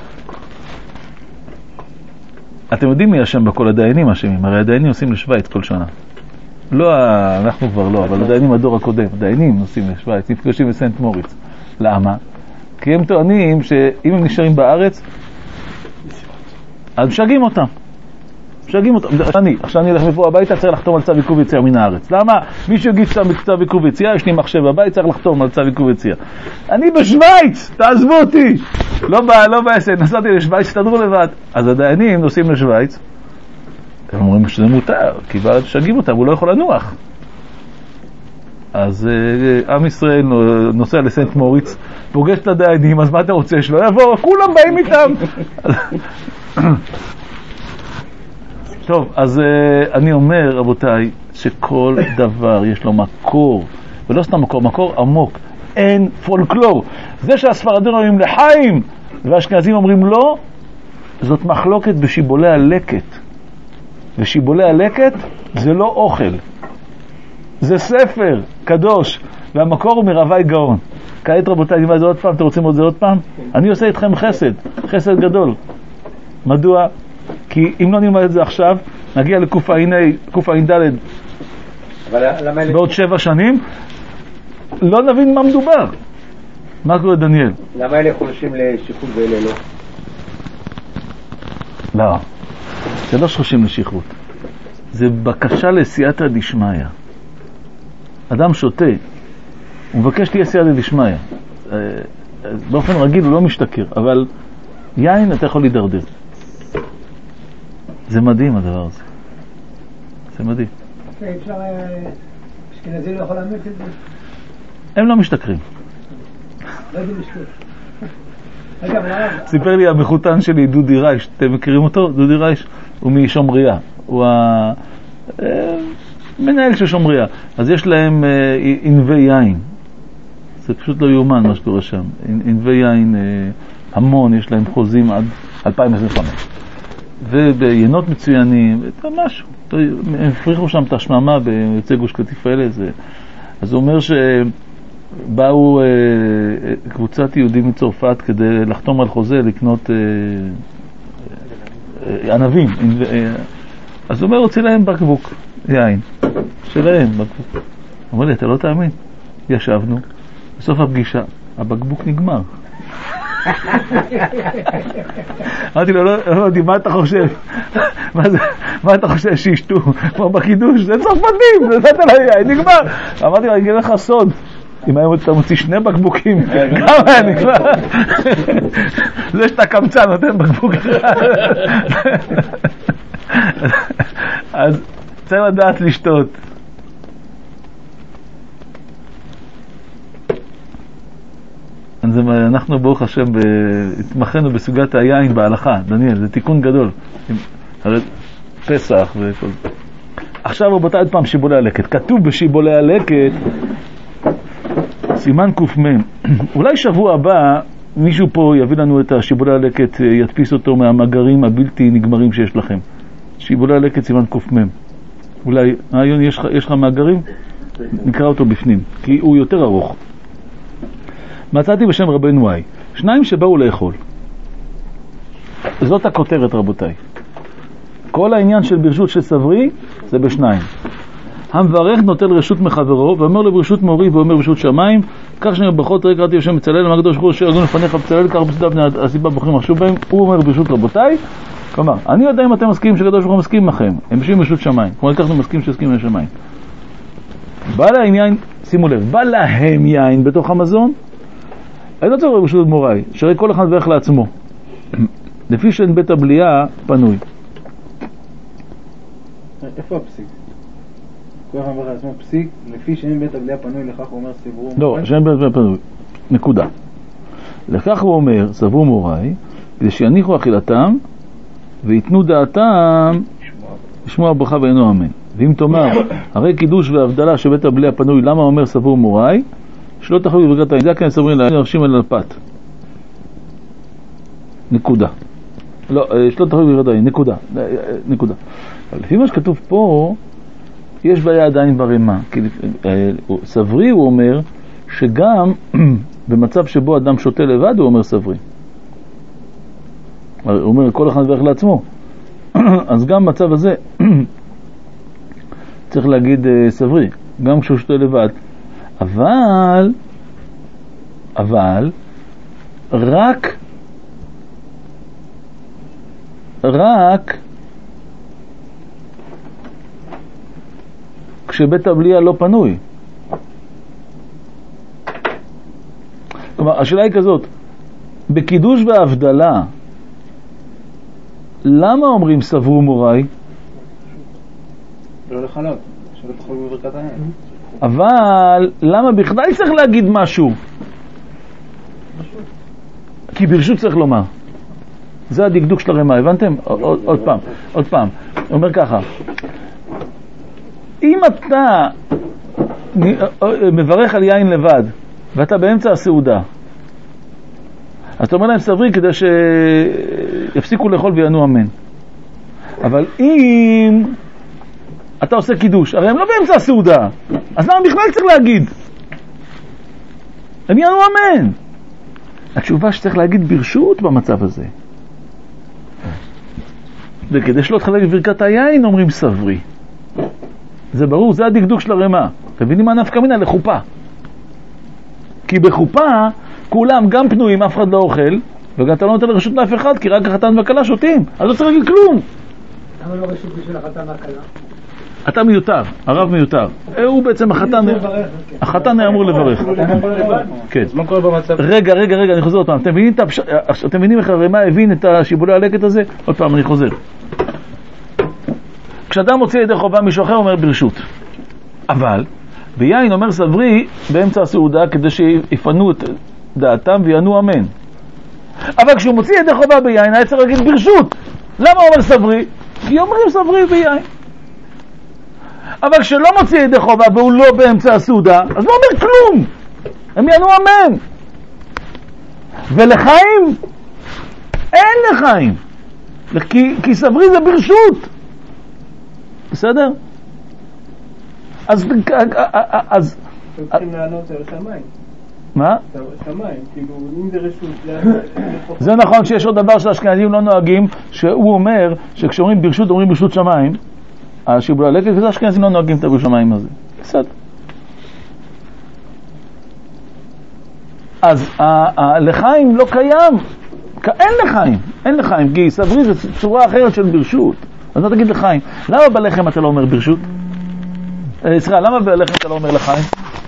אתם יודעים מי השם בכל הדיינים השמים? הרי הדיינים עושים לשוויץ כל שנה. לא, אנחנו כבר לא, אבל הדיינים הדור הקודם, הדיינים נוסעים לשוויץ, נפגשים בסנט מוריץ. למה? כי הם טוענים שאם הם נשארים בארץ, אז משגעים אותם. משגעים אותם. אני, עכשיו אני אלך מפה הביתה, צריך לחתום על צו עיכוב יציאה מן הארץ. למה? מישהו הגיש צו עיכוב יציאה, יש לי מחשב בבית, צריך לחתום על צו עיכוב יציאה. אני בשוויץ, תעזבו אותי. לא בא, לא בעסק, נסעתי לשוויץ, תדרו לבד. אז הדיינים נוסעים לשוויץ, הם אומרים שזה מותר, כי בעד שגעים אותם, הוא לא יכול לנוח. אז uh, עם ישראל נוסע לסנט מוריץ, פוגש את הדיינים, אז מה אתה רוצה? שלא יבוא, כולם באים איתם. טוב, אז uh, אני אומר, רבותיי, שכל דבר יש לו מקור, ולא סתם מקור, מקור עמוק, אין פולקלור. זה שהספרדים אומרים לחיים, והאשכנזים אומרים לא, זאת מחלוקת בשיבולי הלקט. ושיבולי הלקט זה לא אוכל, זה ספר קדוש, והמקור הוא מרווי גאון. כעת רבותיי, נלמד זה עוד פעם, אתם רוצים עוד זה עוד פעם? אני עושה איתכם חסד, חסד גדול. מדוע? כי אם לא נלמד את זה עכשיו, נגיע לקוף עיני, קוף עין ד' בעוד שבע שנים, לא נבין מה מדובר. מה קורה דניאל? למה אלה חולשים לשיחות ואלה לא? לא, זה לא חולשים לשיחות. זה בקשה לסייעתא דשמיא. אדם שותה, הוא מבקש תהיה סייעתא דשמיא. באופן רגיל הוא לא משתכר, אבל יין אתה יכול להידרדר. זה מדהים הדבר הזה. זה מדהים. אפשר, אשכנזי לא יכול לאמץ את זה? הם לא משתכרים. לא יודעים לשתות. סיפר לי המחותן שלי דודי רייש, אתם מכירים אותו? דודי רייש הוא משומריה, הוא המנהל של שומריה. אז יש להם ענבי יין, זה פשוט לא יאומן מה שקורה שם. ענבי יין המון, יש להם חוזים עד אלפיים עשרים וחמש, וביינות מצוינים, משהו. הם הפריחו שם את השממה ביוצאי גוש קטיף האלה. אז הוא אומר שבאו קבוצת יהודים מצרפת כדי לחתום על חוזה לקנות ענבים. אז הוא אומר, הוציא להם בקבוק יין שלהם, בקבוק. אומר לי, אתה לא תאמין, ישבנו, בסוף הפגישה הבקבוק נגמר. אמרתי לו, לא יודעים, מה אתה חושב? מה אתה חושב שישתו? כמו בקידוש, זה צרפתים, זה נתת לי, נגמר. אמרתי לו, אני אגיד לך סוד, אם היום אתה מוציא שני בקבוקים, כמה היה נגמר? זה שאתה קמצא נותן בקבוק אחד. אז צריך לדעת לשתות. אנחנו ברוך השם התמחנו בסוגת היין בהלכה, דניאל, זה תיקון גדול, הרי פסח וכל זה. עכשיו רבותיי, עוד פעם שיבולי הלקט. כתוב בשיבולי הלקט סימן קופמן. אולי שבוע הבא מישהו פה יביא לנו את השיבולי הלקט, ידפיס אותו מהמאגרים הבלתי נגמרים שיש לכם. שיבולי הלקט סימן קופמן. אולי, היום יש, יש לך מאגרים? נקרא אותו בפנים, כי הוא יותר ארוך. מצאתי בשם רבנו וואי, שניים שבאו לאכול. זאת הכותרת רבותיי. כל העניין של ברשות של סברי זה בשניים. המברך נוטל רשות מחברו ואומר לו ברשות מורי ואומר ברשות שמיים, כך שאני ברכות רגע ראיתי השם מצלל למען הקדוש ברוך הוא שארגון לפניך בצלל, כך בסדה בני הסיבה בוחרים מחשוב בהם. הוא אומר ברשות רבותיי, כלומר אני יודע אם אתם מסכים שקדוש ברוך הוא מסכים לכם, הם בשביל ברשות שמיים, כמו לקחנו מסכים שסכים לשמיים. בא להם יין, שימו לב, בא להם יין בתוך המזון, אני לא צריך ברשות מוריי, שהרי כל אחד מברך לעצמו, לפי שאין בית הבליעה פנוי. איפה הפסיק? כל אחד מברך לעצמו פסיק, לפי שאין בית הבליעה פנוי, לכך הוא אומר סברו לא, שאין בית הבליעה פנוי, נקודה. לכך הוא אומר סברו מוריי, כדי שיניחו אכילתם ויתנו דעתם לשמוע ברכה ואינו אמן. ואם תאמר, הרי קידוש והבדלה שבית הבליעה פנוי, למה אומר סברו מוריי? שלא תחלו בברכת העין, זה כן סברים להרשים על אלפת. נקודה. לא, שלא תחלו בברכת העין, נקודה. נקודה. אבל לפי מה שכתוב פה, יש בעיה עדיין ברמה. כי סברי הוא אומר שגם במצב שבו אדם שותה לבד הוא אומר סברי. הוא אומר כל אחד מברך לעצמו. אז גם במצב הזה צריך להגיד סברי, גם כשהוא שותה לבד. אבל, אבל, רק, רק, כשבית הבליעה לא פנוי. כלומר, השאלה היא כזאת, בקידוש והבדלה, למה אומרים סברו מוריי? לא לחלות, שלא תחלו בברכת העין. אבל למה בכלל צריך להגיד משהו? כי ברשות צריך לומר. זה הדקדוק של הרמה, הבנתם? עוד, עוד פעם, עוד פעם. הוא אומר ככה, אם אתה מברך על יין לבד ואתה באמצע הסעודה, אז אתה אומר להם סברי כדי שיפסיקו לאכול ויענו אמן. אבל אם אתה עושה קידוש, הרי הם לא באמצע הסעודה, אז למה בכלל צריך להגיד? הם יענו אמן. התשובה שצריך להגיד ברשות במצב הזה. וכדי שלא תחלק בברכת היין אומרים סברי. זה ברור, זה הדקדוק של הרמה. אתם מבינים מה נפקא מינה? לחופה. כי בחופה כולם גם פנויים, אף אחד לא אוכל, וגם אתה לא נותן לרשות לאף אחד, כי רק החתן והכלה שותים. אז לא צריך להגיד כלום. למה לא רשות בשביל החתן והכלה? אתה מיותר, הרב מיותר. הוא בעצם החתן, החתן היה אמור לברך. כן. אז מה קורה במצב? רגע, רגע, רגע, אני חוזר עוד פעם. אתם מבינים, אתם מבינים איך הרמה הבין את השיבולי הלקט הזה? עוד פעם, אני חוזר. כשאדם מוציא ידי חובה, מישהו אחר אומר ברשות. אבל, ביין אומר סברי באמצע הסעודה, כדי שיפנו את דעתם ויענו אמן. אבל כשהוא מוציא ידי חובה ביין, היה צריך להגיד ברשות. למה הוא אומר סברי? כי אומרים סברי ביין. אבל כשלא מוציא ידי חובה והוא לא באמצע הסעודה, אז לא אומר כלום. הם יענו אמן. ולחיים, אין לחיים. כי, כי סברי זה ברשות. בסדר? אז... אז... צריכים לענות על שמיים. מה? שמיים, כאילו, אם זה רשות... זה נכון שיש עוד דבר שהאשכנזים לא נוהגים, שהוא אומר שכשאומרים ברשות, אומרים ברשות שמיים, השיבולי הלקט, וזה האשכנזים לא נוהגים את הברשות שמיים הזה. בסדר. אז לחיים לא קיים. אין לחיים. אין לחיים, כי סברי זה צורה אחרת של ברשות. אז מה תגיד לחיים? למה בלחם אתה לא אומר ברשות? סליחה, למה בלחם אתה לא אומר לחיים?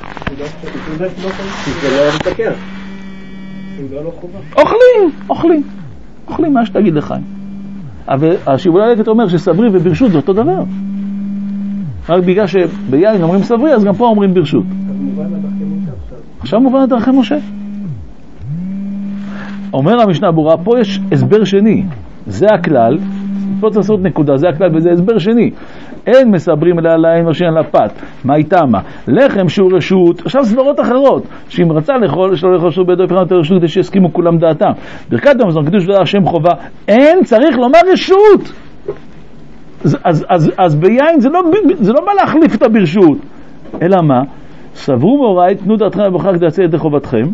אוכלים, אוכלים, אוכלים מה שתגיד לחיים. אבל השיבולי הלקט אומר שסברי וברשות זה אותו דבר. רק בגלל שביין אומרים סברי, אז גם פה אומרים ברשות. עכשיו מובן לדרכי משה. אומר המשנה ברורה, פה יש הסבר שני. זה הכלל, פה צריך לעשות נקודה, זה הכלל וזה הסבר שני. אין מסברים אלא על העין ושאין לפת. מה איתה מה? לחם שהוא רשות, עכשיו סברות אחרות, שאם רצה לאכול, שלא לאכול שוב בידו יפרנו את הרשות כדי שיסכימו כולם דעתם. ברכת המזון, קידוש דבר השם חובה, אין, צריך לומר רשות. אז, אז, אז, אז ביין זה לא, זה לא בא להחליף את הברשות. אלא מה? סברו מאורי, תנו דעתכם ובחר כדי לצאת ידי חובתכם,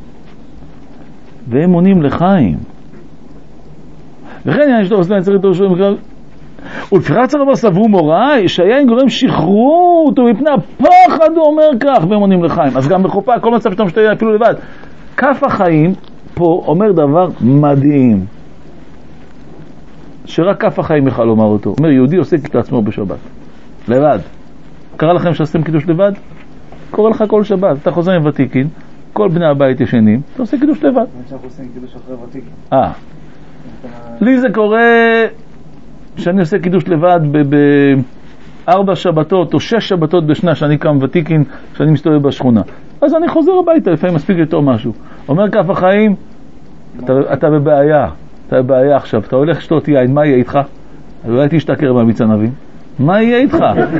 והם עונים לחיים. וכן יש לו עושה צריך לתור שוב מכלל, ולפיכך צריך לומר סברו מאורי, שהיין גורם שחרות ומפני הפחד הוא אומר כך, והם עונים לחיים. אז גם בחופה, כל מצב שאתה משתהיה אפילו לבד. כף החיים פה אומר דבר מדהים, שרק כף החיים יוכל לומר אותו. אומר, יהודי עושה את עצמו בשבת לבד. קרא לכם שעשיתם קידוש לבד? קורא לך כל שבת, אתה חוזר עם ותיקין, כל בני הבית ישנים, אתה עושה קידוש לבד. אנחנו עושים קידוש אחרי ותיקין. אה. לי זה קורה שאני עושה קידוש לבד בארבע שבתות או שש שבתות בשנה שאני קם ותיקין, שאני מסתובב בשכונה. אז אני חוזר הביתה, לפעמים מספיק יותר משהו. אומר כף החיים, אתה, אתה בבעיה, אתה בבעיה עכשיו, אתה הולך שתות יין, מה יהיה איתך? אולי תשתכר מהמיץ ענבים. מה יהיה איתך?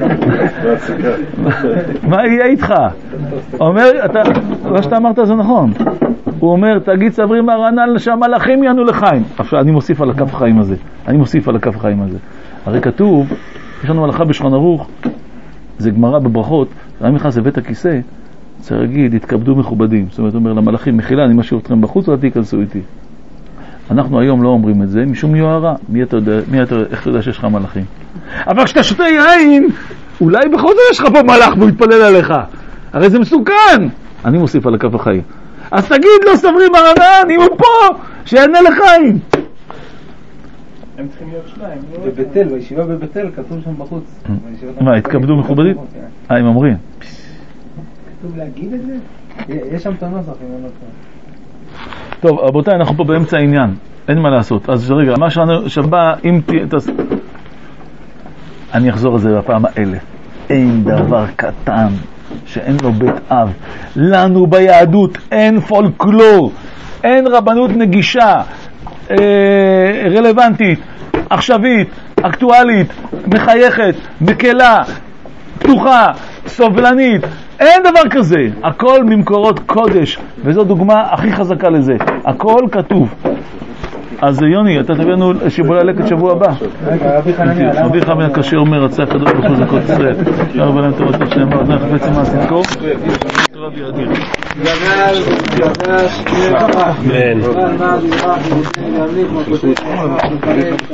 מה יהיה איתך? אומר, מה שאתה אמרת זה נכון. הוא אומר, תגיד סברי מרנן שהמלאכים יענו לחיים. עכשיו אני מוסיף על הכף החיים הזה. אני מוסיף על הכף החיים הזה. הרי כתוב, יש לנו הלכה בשולחן ערוך, זה גמרא בברכות, רמי נכנס לבית הכיסא, צריך להגיד, התכבדו מכובדים. זאת אומרת, הוא אומר למלאכים, מחילה, אני משאיר אתכם בחוץ, ואל תיכנסו איתי. אנחנו היום לא אומרים את זה, משום יוהרה. מי אתה יודע, מי אתה, איך אתה יודע שיש לך מלאכים? אבל כשאתה שותה יין, אולי בכל זאת יש לך פה מלאך והוא יתפלל עליך. הרי זה מסוכן. אני מוסיף על הכף החיים. אז תגיד לו סברי מרנן, אם הוא פה, שיענה לחיים. הם צריכים להיות שניים. בבטל, בישיבה בבטל, כתוב שם בחוץ. מה, התכבדו מכובדים? אה, הם אומרים. כתוב להגיד את זה? יש שם את הנוסח, אם אני לא טוב, רבותיי, אנחנו פה באמצע העניין. אין מה לעשות. אז רגע, מה שבא, אם תס... אני אחזור על זה בפעם האלף. אין דבר קטן שאין לו בית אב. לנו ביהדות אין פולקלור, אין רבנות נגישה, אה, רלוונטית, עכשווית, אקטואלית, מחייכת, מקלה, פתוחה, סובלנית. אין דבר כזה. הכל ממקורות קודש, וזו דוגמה הכי חזקה לזה. הכל כתוב. אז יוני, אתה תביא לנו שיבולי הלקט שבוע הבא. רבי חנניה כאשר אומר, רצה הקדוש ברוך הוא זכות ישראל. הרב עליהם תורת השם, ואנחנו בעצם מעשית כה. תורה ביאדיר. גדל, גדל, גדל,